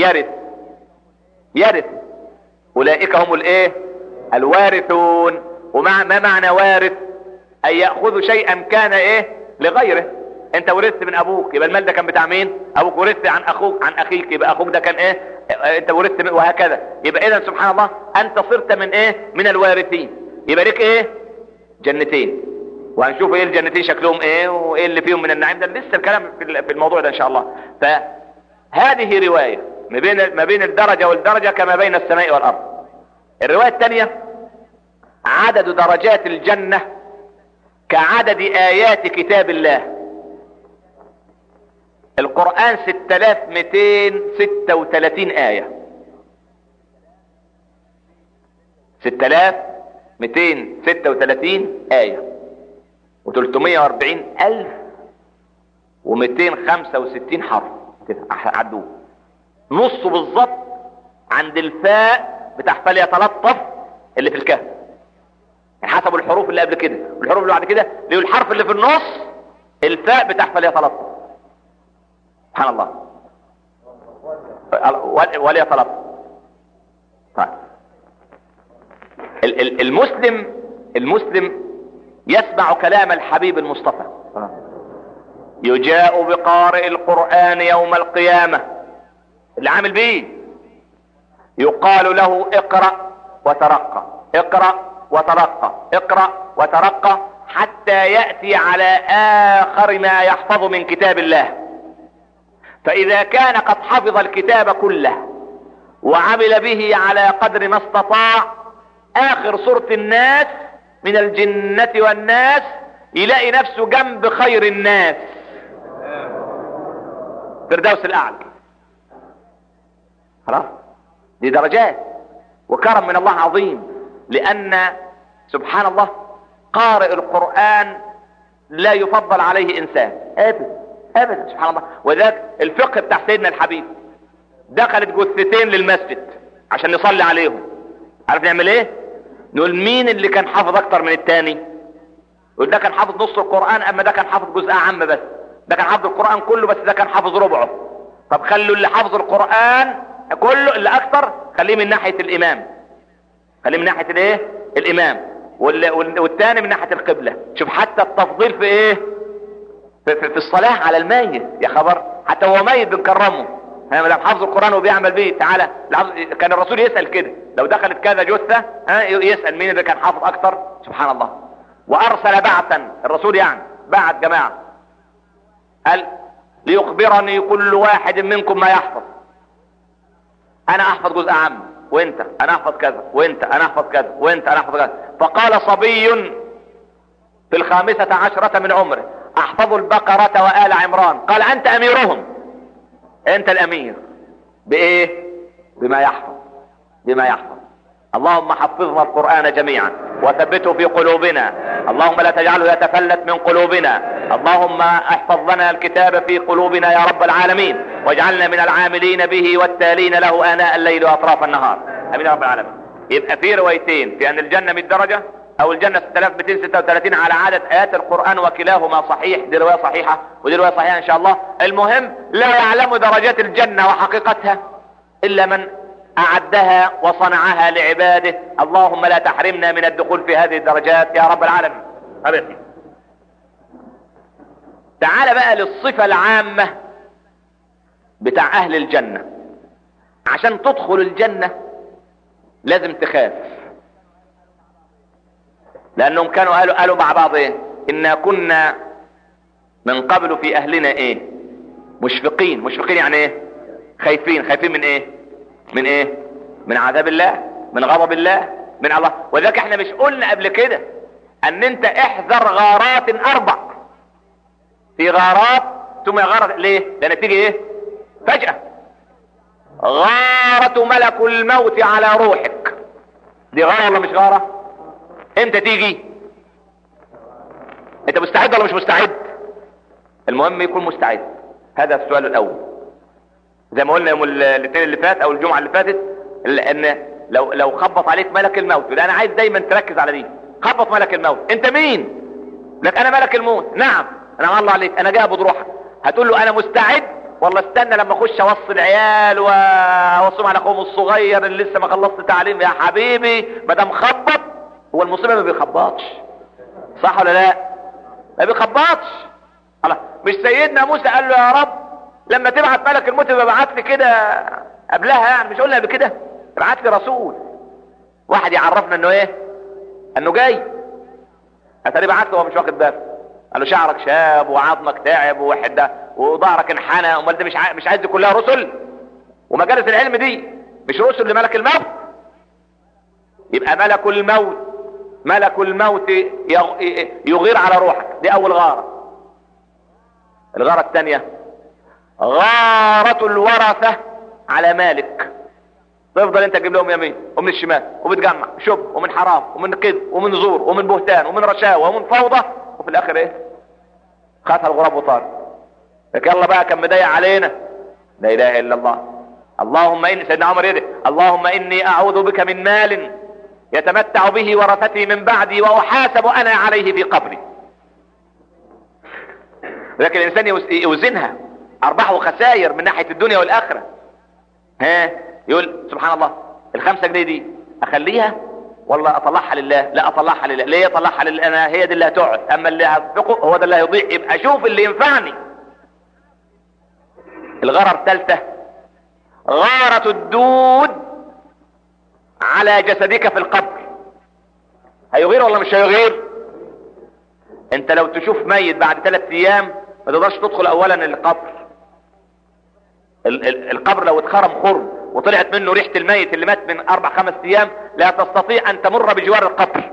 [SPEAKER 2] يرث. اولئك هم الوارثون. ما معنى وارث؟ ان يأخذ شيئا كان لغيره. انت ورثت من ابوك، يبقى المال ده كان بتاع مين؟ ابوك. ورثت عن اخوك، عن اخيك، يبقى اخوك ده كان انت ورثت من، وهكذا. يبقى اذا سبحان الله انت صرت من من الوارثين. يبقى لك جنتين، وهنشوف الجنتين شكلهم وايه اللي فيهم من النعيم. ده لسه الكلام في الموضوع ده ان شاء الله. فهذه رواية ما بين الدرجة والدرجة كما بين السماء والارض. الرواية الثانية: عدد درجات الجنة كعدد آيات كتاب الله. القرآن 6236 آية، 6236 آية، و340265 حرف كده عدوه. نصه بالظبط عند الفاء بتاع فليتلطف اللي في الكهف، يعني حسب الحروف اللي قبل كده والحروف اللي بعد كده، ليه الحرف اللي في النص الفاء بتاع فليتلطف. سبحان الله. وليتلطف. طيب المسلم يسمع كلام الحبيب المصطفى. يجاء بقارئ القرآن يوم القيامة اللي عامل بيه، يقال له: اقرأ وترقى، اقرأ وترقى، اقرأ وترقى، حتى يأتي على آخر ما يحفظ من كتاب الله. فإذا كان قد حفظ الكتاب كله وعمل به على قدر ما استطاع، آخر سورة الناس من الجنة والناس يلاقي نفسه جنب خير الناس، فردوس الأعلى. خلاص، دي درجات وكرم من الله عظيم، لأن سبحان الله قارئ القرآن لا يفضل عليه إنسان أبدا أبدا. سبحان الله. وذاك الفقه بتاع سيدنا الحبيب، دخلت جثتين للمسجد عشان نصلي عليهم، عارف نعمل ايه؟ نقول مين اللي كان حافظ اكتر من التاني؟ يقول ده كان حافظ نص القرآن، اما ده كان حافظ جزء عام بس. ده كان حافظ القرآن كله بس ده كان حافظ ربعه. طب خلوا اللي حافظ القرآن كله اللي اكتر خليه من ناحية الامام، خليه من ناحية الايه؟ الامام، والتاني من ناحية القبلة. شوف حتى التفضيل في ايه؟ في الصلاة على الميت. يا خبر، حتى هو ميت بنكرمه. ما دام حافظ القرآن وبيعمل بيه، تعالى. كان الرسول يسأل كده لو دخلت كذا جثة، يسأل مين اللي كان حافظ اكتر. سبحان الله. وارسل بعثا، الرسول يعني بعت جماعة، قال: ليخبرني كل واحد منكم ما يحفظ. انا احفظ جزء عام، وانت انا احفظ كذا، وانت انا احفظ كذا، وانت انا احفظ كذا. فقال صبي في 15 من عمره: احفظ البقرة وآل عمران. قال: انت اميرهم، انت الامير. بايه؟ بما يحفظ، بما يحفظ. اللهم حفظنا القرآن جميعا وثبته في قلوبنا، اللهم لا تجعله يتفلت من قلوبنا، اللهم احفظ لنا الكتاب في قلوبنا يا رب العالمين، واجعلنا من العاملين به والتالين له آناء الليل واطراف النهار، امين يا رب العالمين. يبقى في روايتين في ان الجنة 100 درجة او الجنة 6236 على عدد ايات القرآن، وكلاهما صحيح. دي رواية صحيحة ودي رواية صحيحة ان شاء الله. المهم لا يعلم درجات الجنة وحقيقتها الا من اعدها وصنعها لعباده. اللهم لا تحرمنا من الدخول في هذه الدرجات يا رب العالمين. حبيبي، تعال بقى للصفة العامة بتاع اهل الجنة. عشان تدخل الجنة لازم تخاف، لانهم كانوا قالوا مع بعض ايه؟ انا كنا من قبل في اهلنا ايه؟ مشفقين. مشفقين يعني ايه؟ خايفين. خايفين من ايه؟ من ايه؟ من عذاب الله، من غضب الله، من الله. وذلك احنا مش قلنا قبل كده ان انت احذر غارات 4. في غارات ثم غارة. ليه؟ لان تيجي ايه؟ فجأة. غارة ملك الموت على روحك، دي غارة ولا مش غارة؟ امتى تيجي؟ انت مستعد ولا مش مستعد؟ المهم يكون مستعد. هذا السؤال الاول. زي ما قلنا يوم الاثنين اللي فات او الجمعة اللي فاتت، ان لو خبط عليك ملك الموت، لا انا عايز دايما تركز على دي. خبط ملك الموت، انت مين؟ لك انا ملك الموت. نعم، انا الله عليك، انا جاي بضروحك. هتقول له انا مستعد والله استنى لما اخش اوصي العيال واوصيهم على اخوهم الصغير اللي لسه ما خلصت تعليم؟ يا حبيبي ما دام خبط، هو المصيبه ما بيخبطش، صح ولا لا؟ ما بيخبطش. الله، مش سيدنا موسى قال له يا رب لما تبعت ملك الموت ببعت لي كده قبلها؟ يعني مش قلنا قبل كده ابعت لي رسول واحد يعرفنا انه ايه؟ انه جاي. اتاري بعت له، هو مش واخد باله. قال له شعرك شاب وعظمك تعب ووحده وظهرك انحنى. امال ده مش عايز دي كلها رسل؟ ومجالس العلم دي مش رسل لملك الموت؟ يبقى ملك الموت يغير على روحك. دي اول غارة. الغارة الثانية غارة الورثة على مالك. تفضل انت تجيب لهم يمين ومن الشمال وبتجمع شب ومن حرام ومن كذب ومن زور ومن بهتان ومن رشاوى ومن فوضى، وفي الاخر ايه؟ خاف الغراب وطار. لكن يلا بقى كان مضايق علينا. لا اله الا الله. اللهم اني، سيدنا عمر يدعي اللهم اني اعوذ بك من مال يتمتع به ورثتي من بعدي واحاسب انا عليه في قبري. لكن الانسان يوزنها ارباح وخسائر من ناحية الدنيا والاخرة. يقول سبحان الله، ال5 جنيه دي اخليها ولا اطلعها لله؟ لا اطلعها لله. ليه اطلعها لله؟ انا هي دي اللي هتقعد، اما اللي هتفقه هو ده اللي هيضيع. يبقى شوف اللي ينفعني. الغرر الثالثة غارة الدود على جسدك في القبر. هيغير ولا مش هيغير؟ انت لو تشوف ميت بعد 3 ايام ما تقدرش تدخل اولا القبر. القبر لو اتخرم خرم وطلعت منه ريحة الميت اللي مات من 4-5 ايام لا تستطيع ان تمر بجوار القبر.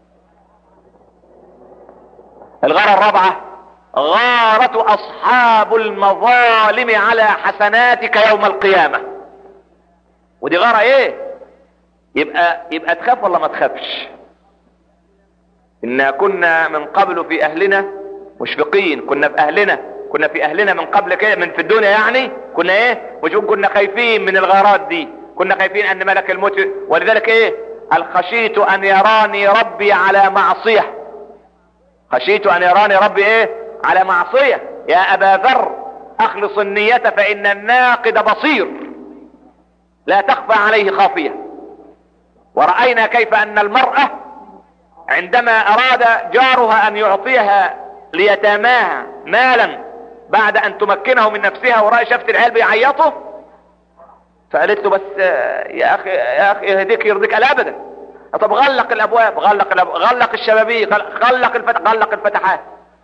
[SPEAKER 2] الغارة الرابعة غارة اصحاب المظالم على حسناتك يوم القيامة. ودي غارة ايه؟ يبقى تخاف ولا ما تخافش؟ إنا كنا من قبل في اهلنا مشفقين. كنا في اهلنا من قبل كده، من في الدنيا يعني كنا ايه؟ وشوف كنا خايفين من الغارات دي. كنا خايفين ان ملك الموت، ولذلك ايه؟ خشيت ان يراني ربي على معصية. خشيت ان يراني ربي ايه؟ على معصية. يا ابا ذر اخلص النية فان الناقد بصير لا تخفى عليه خافية. ورأينا كيف ان المرأة عندما اراد جارها ان يعطيها ليتاماها مالا بعد ان تمكنه من نفسها، ورأي شافت العيال بيعيطوا فقالت له بس يا اخي يهديك يرضيك. قال ابدا. طب غلق الابواب، غلق الشبابيك، غلق الفتحات.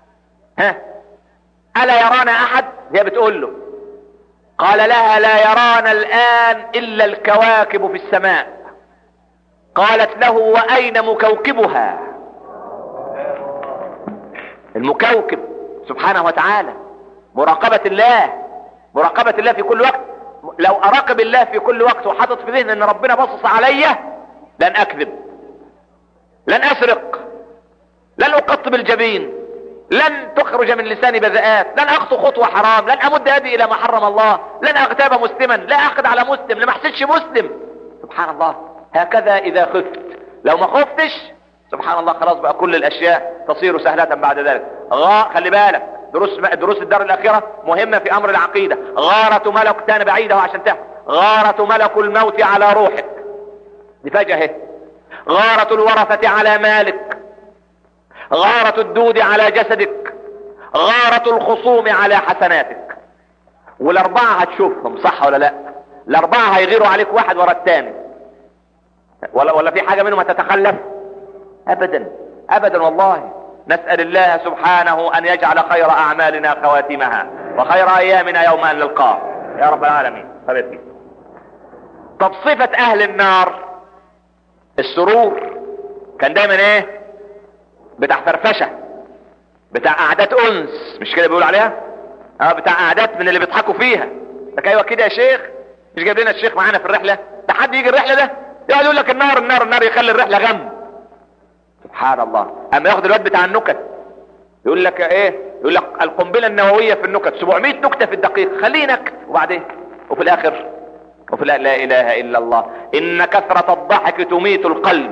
[SPEAKER 2] الا يرانا احد؟ هي بتقول له. قال لها لا يرانا الان الا الكواكب في السماء. قالت له واين مكوكبها؟ المكوكب سبحانه وتعالى مراقبة الله في كل وقت. لو اراقب الله في كل وقت وحاطط في ذهني ان ربنا بصص عليا لن اكذب، لن اسرق، لن اقطب الجبين، لن تخرج من لساني بذاءات، لن اخطو خطوة حرام، لن امد يدي الى ما حرم الله، لن اغتاب مسلما، لا اخذ على مسلم، لما احسدش مسلم. سبحان الله. هكذا اذا خفت. لو ما خفتش سبحان الله خلاص بقى كل الاشياء تصير سهلة بعد ذلك. خلي بالك دروس الدار الاخرة مهمة في امر العقيدة. غارة ملك تاني بعيدة عشان تحفظ. غارة ملك الموت على روحك، دي فجأة. غارة الورثة على مالك، غارة الدود على جسدك، غارة الخصوم على حسناتك. والاربعة هتشوفهم صح ولا لا؟ الاربعة هيغيروا عليك واحد ورا الثاني، ولا في حاجة منهم هتتخلف؟ ابدا والله. نسأل الله سبحانه ان يجعل خير اعمالنا خواتمها وخير ايامنا يوم ان نلقاه يا رب العالمين. طب صفة اهل النار السرور. كان دايما ايه؟ بتاع فرفشة، بتاع قعدات انس، مش كده بيقول عليها؟ بتاع قعدات من اللي بيضحكوا فيها. ايوه كده يا شيخ، مش جايب لنا الشيخ معانا في الرحلة ده؟ حد يجي الرحلة ده يقعد يقول لك النار يخلي الرحلة غم. سبحان الله. اما ياخد الواد بتاع النكت يقول لك ايه؟ يقول لك القنبلة النووية في النكت 700 نكتة في الدقيقة، خليه نكت. وبعدين وفي الاخر لا اله الا الله. ان كثرة الضحك تميت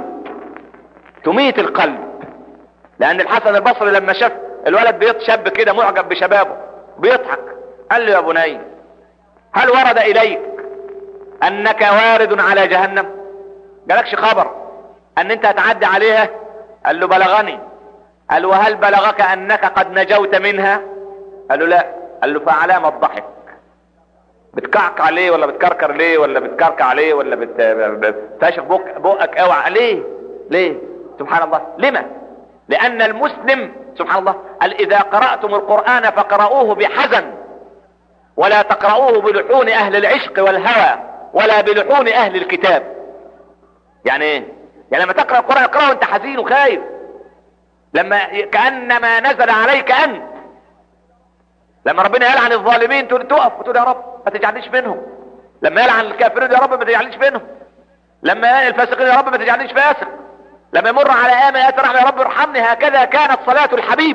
[SPEAKER 2] القلب. لان الحسن البصري لما شاف الولد بيتشاب كده معجب بشبابه بيضحك قال له يا بني هل ورد اليك انك وارد على جهنم؟ جالكش خبر ان انت هتعدي عليها؟ قال له بلغني. قال له وهل بلغك انك قد نجوت منها؟ قال له لا. قال له فعلامة الضحك؟ بتكعكع ليه ولا بتكركر ليه ولا بتكركع ليه ولا بتفاشخ بقك اوعى ليه؟ سبحان الله. لما؟ لان المسلم سبحان الله قال اذا قرأتم القرآن فقرأوه بحزن ولا تقرأوه بلحون اهل العشق والهوى ولا بلحون اهل الكتاب. يعني ايه؟ يعني لما تقرأ القرآن اقرأه وانت حزين وخايف، لما كأنما نزل عليك انت. لما ربنا يلعن الظالمين تقف وتقول يا رب ما تجعلنيش منهم. لما يلعن الكافرين يا رب ما تجعلنيش منهم. لما الفاسقين يا رب ما تجعلنيش فاسق. لما يمر على آيات الرحمة يا رب ارحمني. هكذا كانت صلاة الحبيب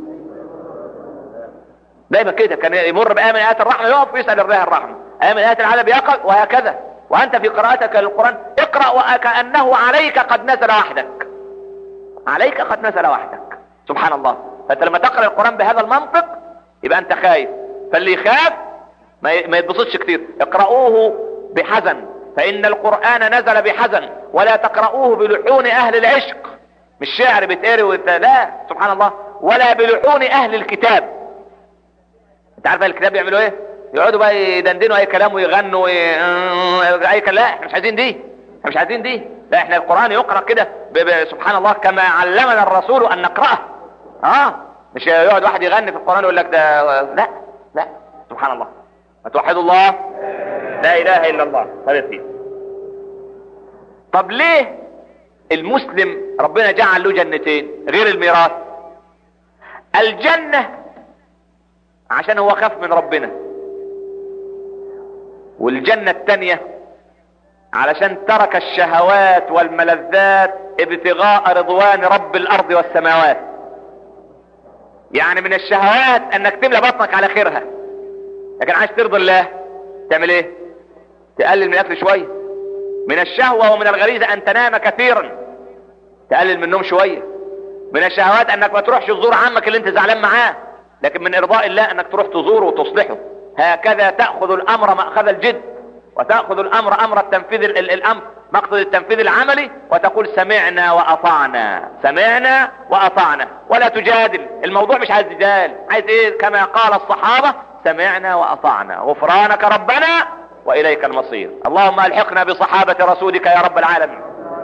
[SPEAKER 2] دايما كده، كان يمر بآيات الرحمة يقف ويسأل الله الرحمة، آيات العذاب يقف، وهكذا. وأنت في قراءتك للقرآن اقرأ وكأنه عليك قد نزل وحدك، عليك قد نزل وحدك. سبحان الله. فأنت لما تقرأ القرآن بهذا المنطق يبقى أنت خايف. فاللي يخاف ما يتبسطش كتير. اقرأوه بحزن فإن القرآن نزل بحزن، ولا تقرأوه بلحون أهل العشق، مش شعر بتقري لا سبحان الله، ولا بلحون أهل الكتاب. انت عارف الكتاب يعملوا ايه؟ يقعدوا بقى يدندنوا اي كلام ويغنوا اي كلام. لا احنا مش عايزين دي، احنا مش عايزين دي. لا احنا القرآن يقرأ كده سبحان الله كما علمنا الرسول ان نقرأه. مش يقعد واحد يغني في القرآن يقول لك ده لا لا سبحان الله. فتوحدوا الله لا اله الا الله. هذا الدين. طب ليه المسلم ربنا جعل له جنتين غير الميراث؟ الجنة عشان هو خاف من ربنا، والجنة التانية علشان ترك الشهوات والملذات ابتغاء رضوان رب الارض والسماوات. يعني من الشهوات انك تملى بطنك على خيرها، لكن عايز ترضي الله تعمل ايه؟ تقلل من الاكل شوية. من الشهوة ومن الغريزة ان تنام كثيرا، تقلل من النوم شوية. من الشهوات انك ما تروحش تزور عمك اللي انت زعلان معاه، لكن من ارضاء الله انك تروح تزوره وتصلحه. هكذا تأخذ الامر مأخذ الجد، وتأخذ الامر التنفيذ الامر مقصد التنفيذ العملي، وتقول سمعنا واطعنا، سمعنا واطعنا، ولا تجادل. الموضوع مش عايز جدال، عايز ايه؟ كما قال الصحابة سمعنا واطعنا غفرانك ربنا واليك المصير. اللهم الحقنا بصحابة رسولك يا رب العالمين.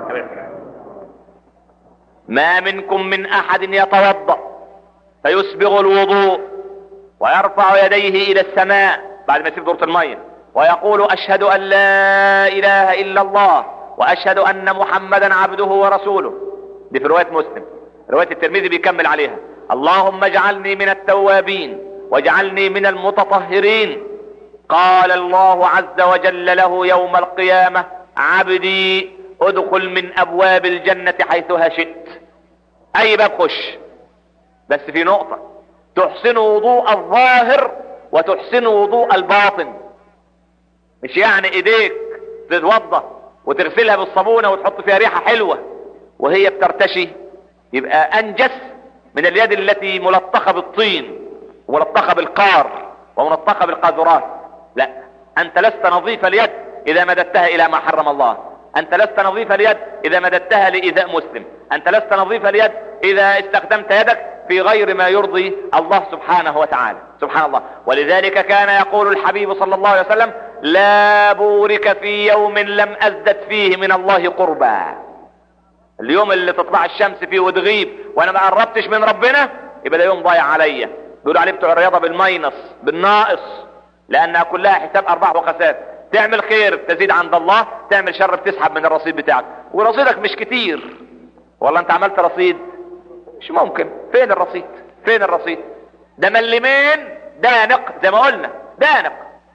[SPEAKER 2] ما منكم من احد يتوضأ فيسبغ الوضوء ويرفع يديه الى السماء بعد ما يسيب دورة المية ويقول اشهد ان لا اله الا الله واشهد ان محمدا عبده ورسوله. دي في رواية مسلم. رواية الترمذي بيكمل عليها اللهم اجعلني من التوابين واجعلني من المتطهرين. قال الله عز وجل له يوم القيامة عبدي ادخل من ابواب الجنة حيثها شئت، اي باب خش، بس في نقطة: تحسن وضوء الظاهر وتحسن وضوء الباطن. مش يعني ايديك تتوضى وتغسلها بالصابونة وتحط فيها ريحة حلوة وهي بترتشي يبقى انجس من اليد التي ملطخة بالطين وملطخة بالقار وملطخة بالقاذورات. لا، انت لست نظيف اليد اذا مددتها الى ما حرم الله. انت لست نظيف اليد اذا مددتها لايذاء مسلم. انت لست نظيف اليد اذا استخدمت يدك في غير ما يرضي الله سبحانه وتعالى. سبحان الله. ولذلك كان يقول الحبيب صلى الله عليه وسلم لا بورك في يوم لم ازدد فيه من الله قربا. اليوم اللي تطلع الشمس فيه وتغيب وانا ما قربتش من ربنا يبقى ده يوم ضايع عليا. بيقولوا عليه بتوع الرياضة بالماينص، بالناقص، لانها كلها حساب ارباح وخسائر. تعمل خير تزيد عند الله، تعمل شر بتسحب من الرصيد بتاعك، ورصيدك مش كتير. والله انت عملت رصيد مش ممكن. فين الرصيد؟ فين الرصيد؟ ده ملمين دانق زي ما قلنا، دانق.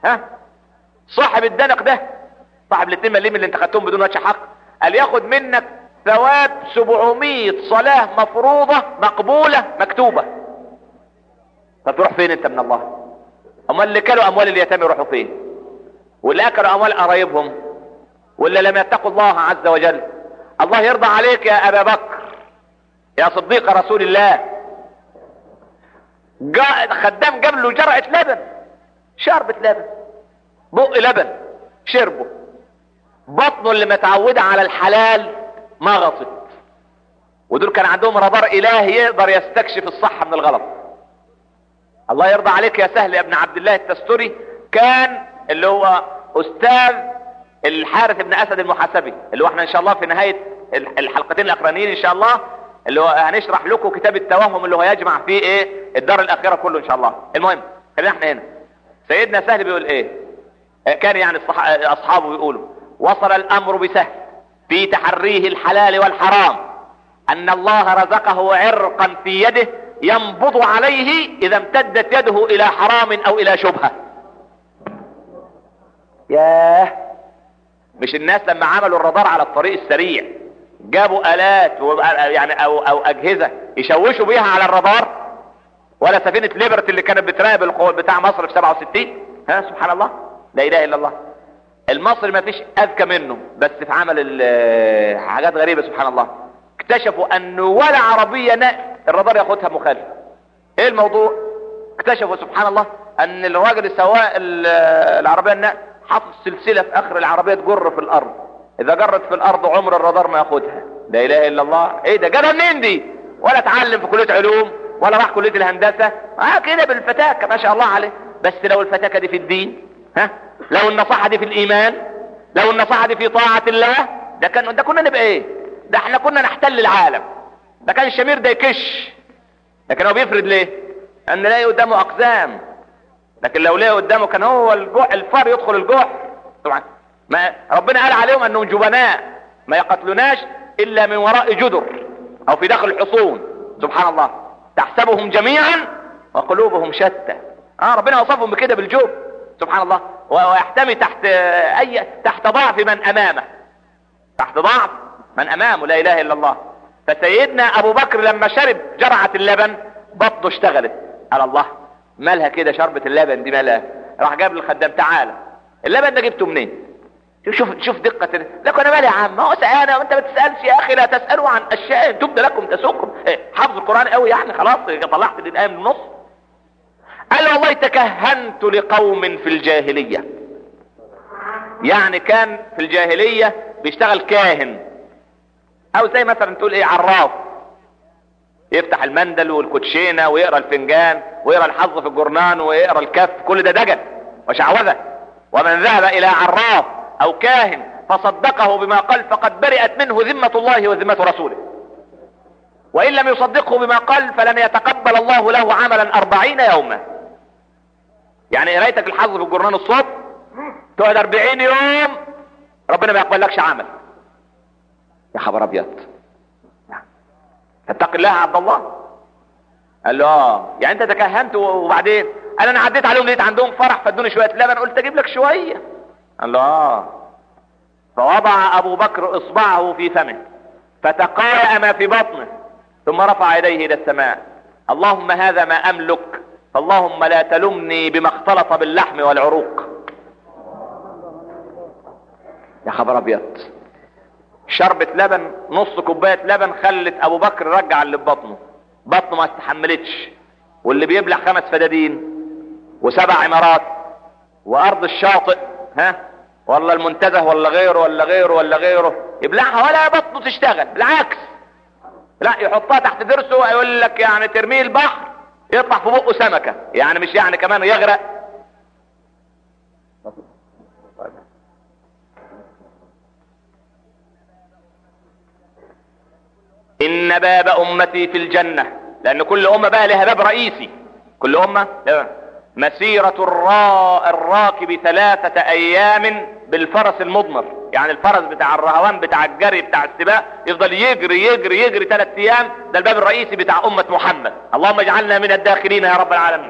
[SPEAKER 2] صاحب الدانق ده، صاحب الاتنين مليم اللي انت خدتهم بدون وجه حق، قال ياخد منك ثواب 700 صلاة مفروضة مقبولة مكتوبة. فتروح فين انت من الله؟ امال اللي كانوا اموال اليتامى يروحوا فين؟ واللي اكلوا اموال قرايبهم، واللي لم يتقوا الله عز وجل. الله يرضى عليك يا ابا بكر يا صديق رسول الله، خدام جاب له جرعة لبن، شربة لبن، بق لبن شربه، بطنه اللي متعودة على الحلال ما غطت. ودول كان عندهم رادار الهي يقدر يستكشف الصح من الغلط. الله يرضى عليك يا سهل ابن عبد الله التستري، كان اللي هو استاذ الحارث بن اسد المحاسبي، اللي هو احنا ان شاء الله في نهاية الحلقتين الاخرانيين ان شاء الله اللي هو هنشرح لكم كتاب التوهم اللي هو يجمع فيه ايه الدار الاخرة كله ان شاء الله. المهم خلينا احنا هنا. سيدنا سهل بيقول ايه؟ كان يعني اصحابه بيقولوا وصل الامر بسهل في تحريه الحلال والحرام ان الله رزقه عرقا في يده ينبض عليه اذا امتدت يده الى حرام او الى شبهة. ياه، مش الناس لما عملوا الرادار على الطريق السريع جابوا آلات يعني او اجهزة يشوشوا بيها على الرادار؟ ولا سفينة ليبرتي اللي كانت بتراقب القوات بتاع مصر في 67؟ ها، سبحان الله، لا اله الا الله. المصري ما فيش اذكى منه، بس في عمل حاجات غريبة سبحان الله. اكتشفوا ان ولا عربية نقل الرادار ياخدها مخالف. ايه الموضوع؟ اكتشفوا سبحان الله ان الراجل السواق العربية النقل حاطط سلسلة في اخر العربية تجر في الارض، اذا جرت في الارض عمر الرادار ما ياخدها. لا اله الا الله. ايه ده؟ جابها منين دي؟ ولا اتعلم في كلية علوم ولا راح كلية الهندسة، كده بالفتاكة ما شاء الله عليه. بس لو الفتاكة دي في الدين، ها، لو النصيحة دي في الايمان، لو النصيحة دي في طاعة الله، ده كنا نبقى ايه؟ ده احنا كنا نحتل العالم. ده كان الشمير ده يكش، لكن هو بيفرد ليه؟ ان لاقي قدامه اقزام، لكن لو لاقي قدامه كان هو الفار يدخل الجوع. طبعا ما ربنا قال عليهم انهم جبناء ما يقتلوناش الا من وراء جدر او في داخل الحصون. سبحان الله، تحسبهم جميعا وقلوبهم شتى. ربنا وصفهم بكده بالجوب سبحان الله. ويحتمي تحت ضعف من امامه، تحت ضعف من امامه. لا اله الا الله. فسيدنا ابو بكر لما شرب جرعة اللبن بطنه اشتغلت. قال الله، مالها كده شربة اللبن دي مالها؟ راح جاب للخدام، تعالى اللبن ده جبته منين؟ شوف دقة. لكن انا مالي يا عم، ما هو سألنا وانت ما تسألش يا اخي. لا تسألوا عن اشياء تبدى لكم تسوكم. حافظ القرآن قوي يعني خلاص طلعت الآية من النص. قال والله تكهنت لقوم في الجاهلية. يعني كان في الجاهلية بيشتغل كاهن، او زي مثلا تقول ايه، عراف، يفتح المندل والكوتشينة ويقرأ الفنجان ويقرأ الحظ في الجرنان ويقرأ الكف، كل ده دجل وشعوذة. ومن ذهب الى عراف او كاهن فصدقه بما قال فقد برئت منه ذمة الله وذمة رسوله، وان لم يصدقه بما قال فلن يتقبل الله له عملا 40 يوما. يعني قرايتك الحظ في الجرنان الصبح تقعد 40 يوم ربنا ما يقبلكش عمل. يا خبر ابيض، اتق الله يا عبد الله. قال له يعني انت تكهنت وبعدين؟ قال انا عديت عليهم لقيت عندهم فرح فادوني شويه لبن، قلت اجيب لك شويه. قال له فوضع ابو بكر اصبعه في فمه فتقارأ ما في بطنه ثم رفع يديه الى السماء، اللهم هذا ما املك فاللهم لا تلمني بما اختلط باللحم والعروق. يا خبر ابيض، شربة لبن، نص كوباية لبن خلت ابو بكر رجع اللي ببطنه، بطنه ما استحملتش. واللي بيبلع 5 فدادين و7 عمارات وارض الشاطئ، ها، ولا المنتزه ولا غيره ولا غيره ولا غيره، يبلعها ولا بطنه تشتغل، بالعكس لا يحطها تحت ضرسه ويقول لك يعني ترميه البحر يطلع في بقه سمكة، يعني مش يعني كمان يغرق. ان باب امتي في الجنة، لان كل امة بقى لها باب رئيسي، كل امة مسيرة الراكب 3 ايام بالفرس المضمر. يعني الفرس بتاع الرهوان بتاع الجري بتاع السباق يفضل يجري يجري يجري 3 ايام، ده الباب الرئيسي بتاع امة محمد. اللهم اجعلنا من الداخلين يا رب العالمين.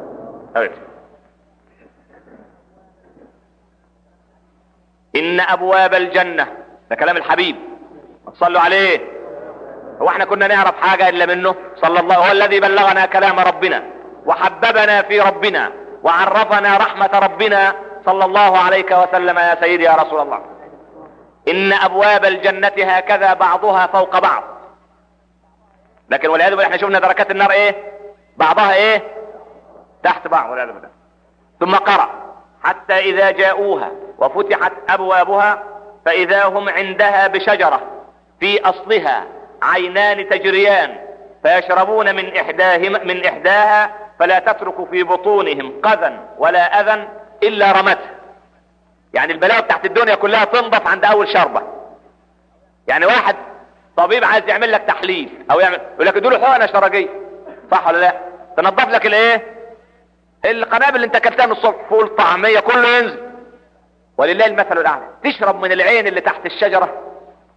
[SPEAKER 2] ان ابواب الجنة، ده كلام الحبيب صلوا عليه. هو احنا كنا نعرف حاجة الا منه صلى الله؟ هو الذي بلغنا كلام ربنا وحببنا في ربنا وعرفنا رحمة ربنا صلى الله عليك وسلم يا سيدي يا رسول الله. ان ابواب الجنة هكذا بعضها فوق بعض، لكن والعياذ بالله احنا شفنا دركات النار ايه؟ بعضها ايه؟ تحت بعض والعياذ بالله. ثم قرأ حتى اذا جاءوها وفتحت ابوابها فاذا هم عندها بشجرة في اصلها عينان تجريان فيشربون من احداها فلا تترك في بطونهم قذى ولا اذى الا رمته. يعني البلاوي بتاعت الدنيا كلها تنضف عند اول شربة. يعني واحد طبيب عايز يعمل لك تحليل او يقول لك ادوا حقنه شرجيه، صح ولا لا؟ تنضف لك الايه؟ القنابل اللي انت اكلتها من الصبح، فول طعميه كله ينزل. ولله المثل الاعلى. تشرب من العين اللي تحت الشجره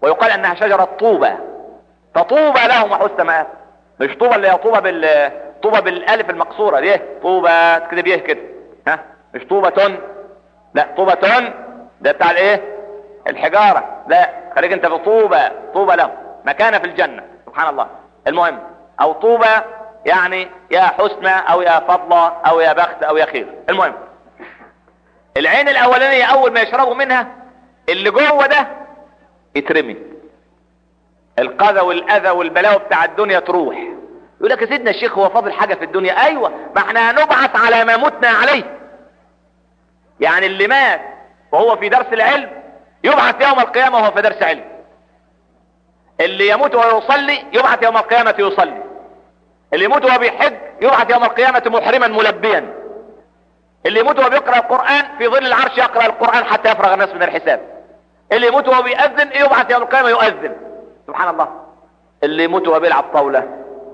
[SPEAKER 2] ويقال انها شجرة طوبى، فطوبى لهم وحسن مآب. مش طوبى اللي هي طوبى بالالف المقصورة دي، طوبى كده بيه كده، ها، مش طوبة، لا طوبة ده بتاع الايه، الحجارة. لا، خليك انت في طوبى لهم مكانة في الجنة. سبحان الله. المهم، او طوبى يعني يا حسنى او يا فضلة او يا بخت او يا خير. المهم، العين الاولانية اول ما يشربوا منها اللي جوه ده يترمي، القذى والاذى والبلاوي بتاع الدنيا تروح. يقول لك يا سيدنا الشيخ هو فاضل حاجة في الدنيا؟ ايوه، ما احنا هنبعث على ما متنا عليه. يعني اللي مات وهو في درس العلم يبعث يوم القيامة وهو في درس علم. اللي يموت وهو يصلي يبعث يوم القيامة يصلي. اللي يموت وهو بيحج يبعث يوم القيامة محرما ملبيا. اللي يموت وهو بيقرأ القرآن في ظل العرش يقرأ القرآن حتى يفرغ الناس من الحساب. اللي يموت وهو بيأذن يبعث يوم القيامة يؤذن. سبحان الله. اللي يموت وهو بيلعب طاولة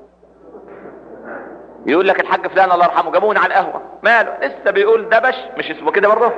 [SPEAKER 2] يقول لك الحاج فلان الله يرحمه جابوني على القهوة، ماله؟ لسه بيقول دبش، مش اسمه كده برضه؟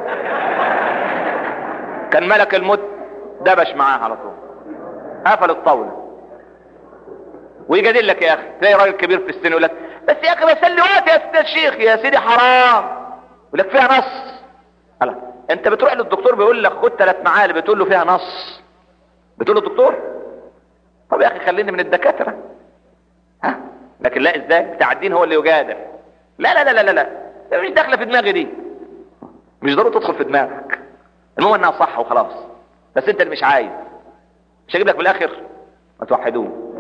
[SPEAKER 2] كان ملك الموت دبش معاه على طول، قفل الطاولة. ويجادل لك يا اخي، تلاقي راجل كبير في السن يقول لك بس يا اخي بسلي وقت يا سيدي الشيخ، يا سيدي حرام، يقول لك فيها نص. هلا انت بتروح للدكتور بيقول لك خد 3 معالق، بتقول له فيها نص، بتقول له الدكتور طب يا اخي خليني من الدكاتره، ها؟ لكن لا، ازاي بتاع الدين هو اللي يجادل؟ لا لا لا لا لا، مش داخله في دماغي دي، مش ضروري تدخل في دماغك، المهم انها صح وخلاص، بس انت اللي مش عايز. مش هجيب لك في الاخر ما توحدوه.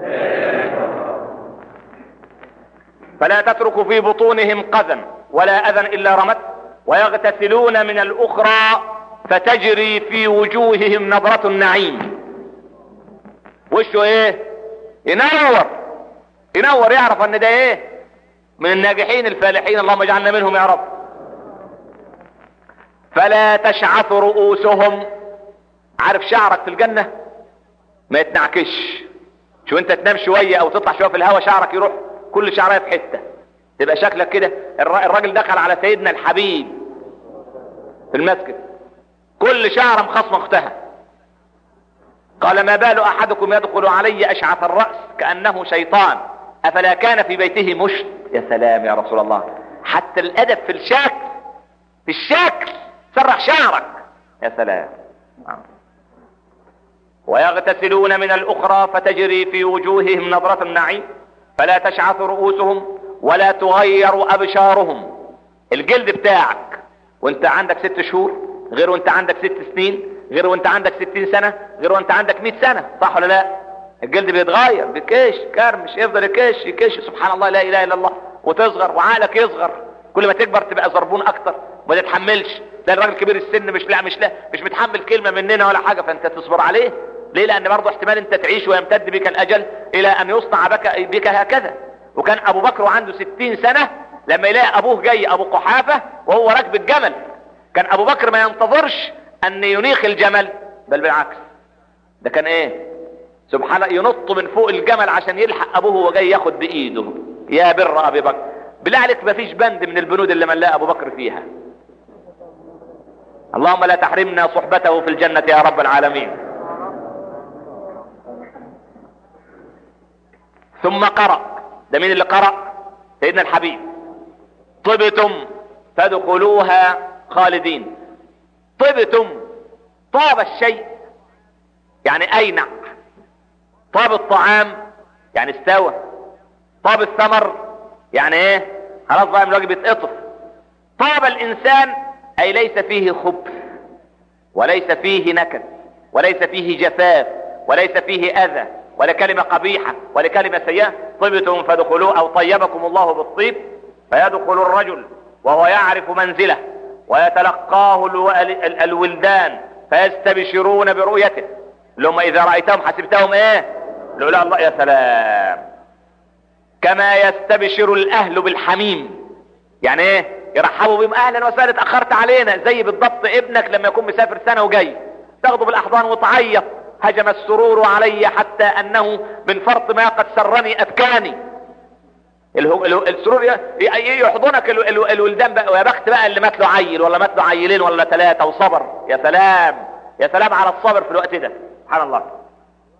[SPEAKER 2] فلا تترك في بطونهم قذى ولا اذى الا رمت، ويغتسلون من الاخرى فتجري في وجوههم نظرة النعيم. وشه ايه؟ ينور، يعرف ان ده ايه؟ من الناجحين الفالحين، اللهم اجعلنا منهم يا رب. فلا تشعث رؤوسهم، عارف شعرك في الجنة ما يتنعكش، شو انت تنام شوية او تطلع شوية في الهواء شعرك يروح كل شعرية في حتة، تبقى شكلك كده. الراجل دخل على سيدنا الحبيب في المسجد كل شعرة مخصمة اختها، قال ما بال احدكم يدخل علي اشعث الرأس كأنه شيطان افلا كان في بيته مشت. يا سلام يا رسول الله، حتى الادب في الشكل سرح شعرك، يا سلام. ويغتسلون من الاخرى فتجري في وجوههم نظرة النعيم فلا تشعث رؤوسهم ولا تغير ابشارهم. الجلد بتاعك وانت عندك 6 شهور غير وانت عندك 6 سنين غير وانت عندك 60 سنة غير وانت عندك 100 سنة، صح ولا لا؟ الجلد بيتغير، بيكش كرمش، يفضل يكش سبحان الله، لا اله الا الله، وتصغر وعقلك يصغر، كل ما تكبر تبقى زربون اكتر وما تتحملش. ده الراجل كبير السن مش متحمل كلمة مننا ولا حاجة، فانت تصبر عليه. ليه؟ لان برضه احتمال انت تعيش ويمتد بك الاجل الى ان يصنع بك هكذا. وكان ابو بكر وعنده 60 سنة لما يلاقي ابوه جاي ابو قحافة وهو راكب الجمل، كان ابو بكر ما ينتظرش ان ينيخ الجمل، بل بالعكس، ده كان ايه؟ سبحان الله، ينط من فوق الجمل عشان يلحق ابوه وهو جاي ياخد بايده. يا بر ابي بكر، بالله عليك ما فيش بند من البنود اللي ملاه ابو بكر فيها. اللهم لا تحرمنا صحبته في الجنة يا رب العالمين. ثم قرأ، ده مين اللي قرأ؟ سيدنا الحبيب، طبتم فادخلوها خالدين. طبتم، طاب الشيء يعني اينع، طاب الطعام يعني استوى، طاب الثمر يعني ايه؟ خلاص بقى من الواجب يتقطف. طاب الانسان اي ليس فيه خبث وليس فيه نكد وليس فيه جفاف وليس فيه اذى ولا كلمة قبيحة ولا كلمة سيئة. طبتم فادخلوه، او طيبكم الله بالطيب. فيدخل الرجل وهو يعرف منزله ويتلقاه الولدان فيستبشرون برؤيته، لهم اذا رأيتهم حسبتهم ايه؟ لولا الله. يا سلام، كما يستبشر الاهل بالحميم، يعني ايه؟ يرحبوا بهم، اهلا وسهلا اتأخرت علينا، زي بالضبط ابنك لما يكون مسافر سنة وجاي تاخده بالاحضان وتعيط، هجم السرور علي حتى انه من فرط ما قد سرني ابكاني. السرور يحضنك الولدان بقى، ويا بخت بقى اللي مات له عيل ولا مات له عيلين ولا 3 وصبر. يا سلام، يا سلام على الصبر في الوقت ده، سبحان الله.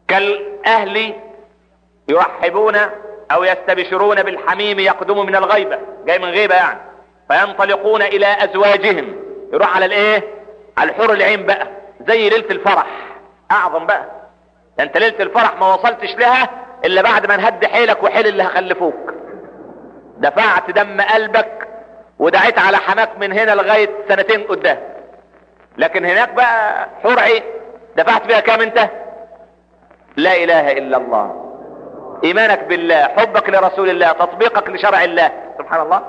[SPEAKER 2] كالأهل يرحبون أو يستبشرون بالحميم يقدم من الغيبة، جاي من غيبة يعني، فينطلقون إلى أزواجهم، يروح على الإيه؟ على الحور العين بقى، زي ليلة الفرح. أعظم بقى، أنت ليلة الفرح ما وصلتش لها إلا بعد ما نهد حيلك وحيل اللي هخلفوك، دفعت دم قلبك ودعيت على حماك من هنا لغاية سنتين قدام. لكن هناك بقى حور عين دفعت فيها كام انت؟ لا اله الا الله، ايمانك بالله، حبك لرسول الله، تطبيقك لشرع الله، سبحان الله.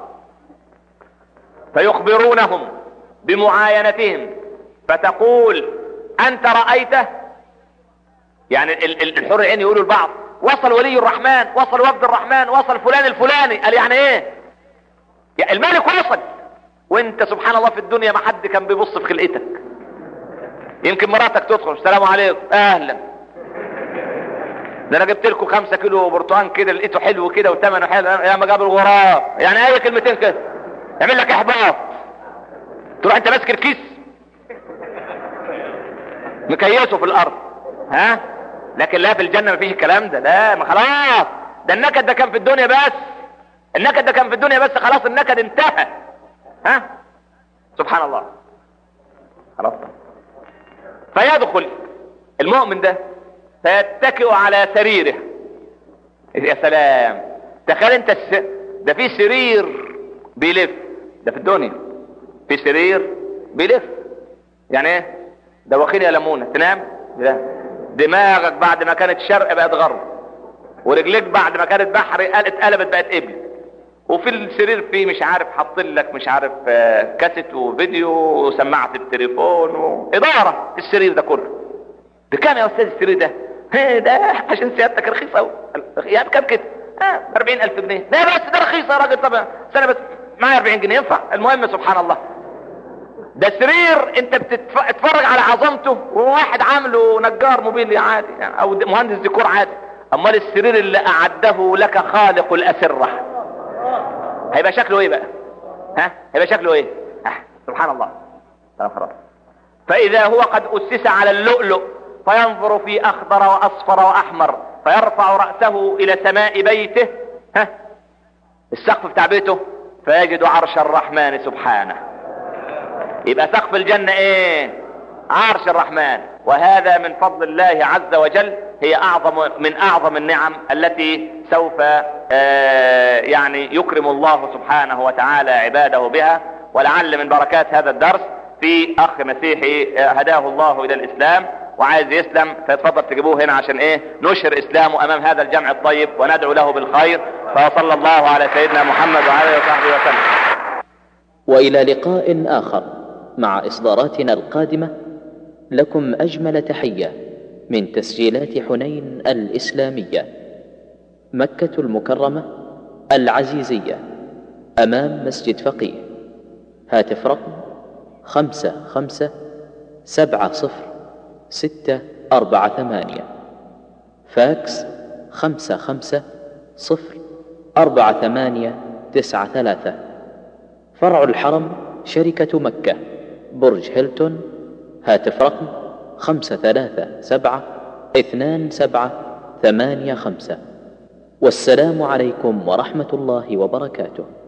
[SPEAKER 2] فيخبرونهم بمعاينتهم، فتقول انت رأيته؟ يعني الحور العين يقولوا البعض وصل ولي الرحمن، وصل وفد الرحمن، وصل فلان الفلاني. قال يعني ايه؟ يعني الملك وصل، وانت سبحان الله في الدنيا ما حد كان بيبص في خلقتك. يمكن مراتك تدخل السلام عليكم، اهلا، ده انا جبت لكم 5 كيلو برتقان كده لقيته حلو كده وثمنه حلو يا ما جاب الغراب، يعني اي كلمتين كده يعمل لك احباط، تروح انت ماسك الكيس مكيسه في الارض. ها؟ لكن لا، في الجنه ما فيش الكلام ده، لا، ما خلاص، ده النكد ده كان في الدنيا بس، النكد ده كان في الدنيا بس، خلاص النكد انتهى. ها؟ سبحان الله. خلاص. فيدخل المؤمن ده فيتكئ على سريره. يا سلام، تخيل انت ده في سرير بيلف، ده في الدنيا في سرير بيلف، يعني ايه؟ ده واخين يا لمونة تنام، لا، دماغك بعد ما كانت شرق بقت غرب، ورجليك بعد ما كانت بحر اتقلبت بقت قبل، وفي السرير فيه مش عارف حاطين لك مش عارف كاسيت وفيديو وسماعة التليفون وإدارة السرير ده كله. بكام يا أستاذ السرير ده؟ ده عشان سيادتك رخيص أوي، يعني بكام كده؟ 40,000 جنيه. لا بس ده رخيص يا راجل، طبعا سنة بس معايا 40 جنيه ينفع؟ المهم سبحان الله، ده سرير انت بتتفرج على عظمته، وواحد عامله نجار موبيلي عادي يعني، او مهندس ديكور عادي. امال السرير اللي اعده لك خالق الاسره هيبقى شكله ايه بقى؟ ها؟ هيبقى شكله ايه؟ سبحان الله. خلاص. فاذا هو قد اسس على اللؤلؤ فينظر في اخضر واصفر واحمر، فيرفع رأسه الى سماء بيته، ها؟ السقف بتاع بيته، فيجد عرش الرحمن سبحانه. يبقى سقف الجنة ايه؟ عرش الرحمن. وهذا من فضل الله عز وجل، هي من اعظم النعم التي سوف يعني يكرم الله سبحانه وتعالى عباده بها. ولعل من بركات هذا الدرس في اخ مسيحي هداه الله الى الاسلام وعايز يسلم، فيتفضل تجيبوه هنا عشان ايه؟ نشر اسلامه امام هذا الجمع الطيب وندعو له بالخير. فصلى الله على سيدنا محمد وعلى اله وصحبه وسلم.
[SPEAKER 1] والى لقاء اخر مع اصداراتنا القادمة. لكم اجمل تحية من تسجيلات حنين الاسلامية، مكة المكرمة العزيزية، امام مسجد فقيه. هاتف رقم 55700648، فاكس 55048893. فرع الحرم شركة مكة، برج هيلتون. هاتف رقم 5372785. والسلام عليكم ورحمة الله وبركاته.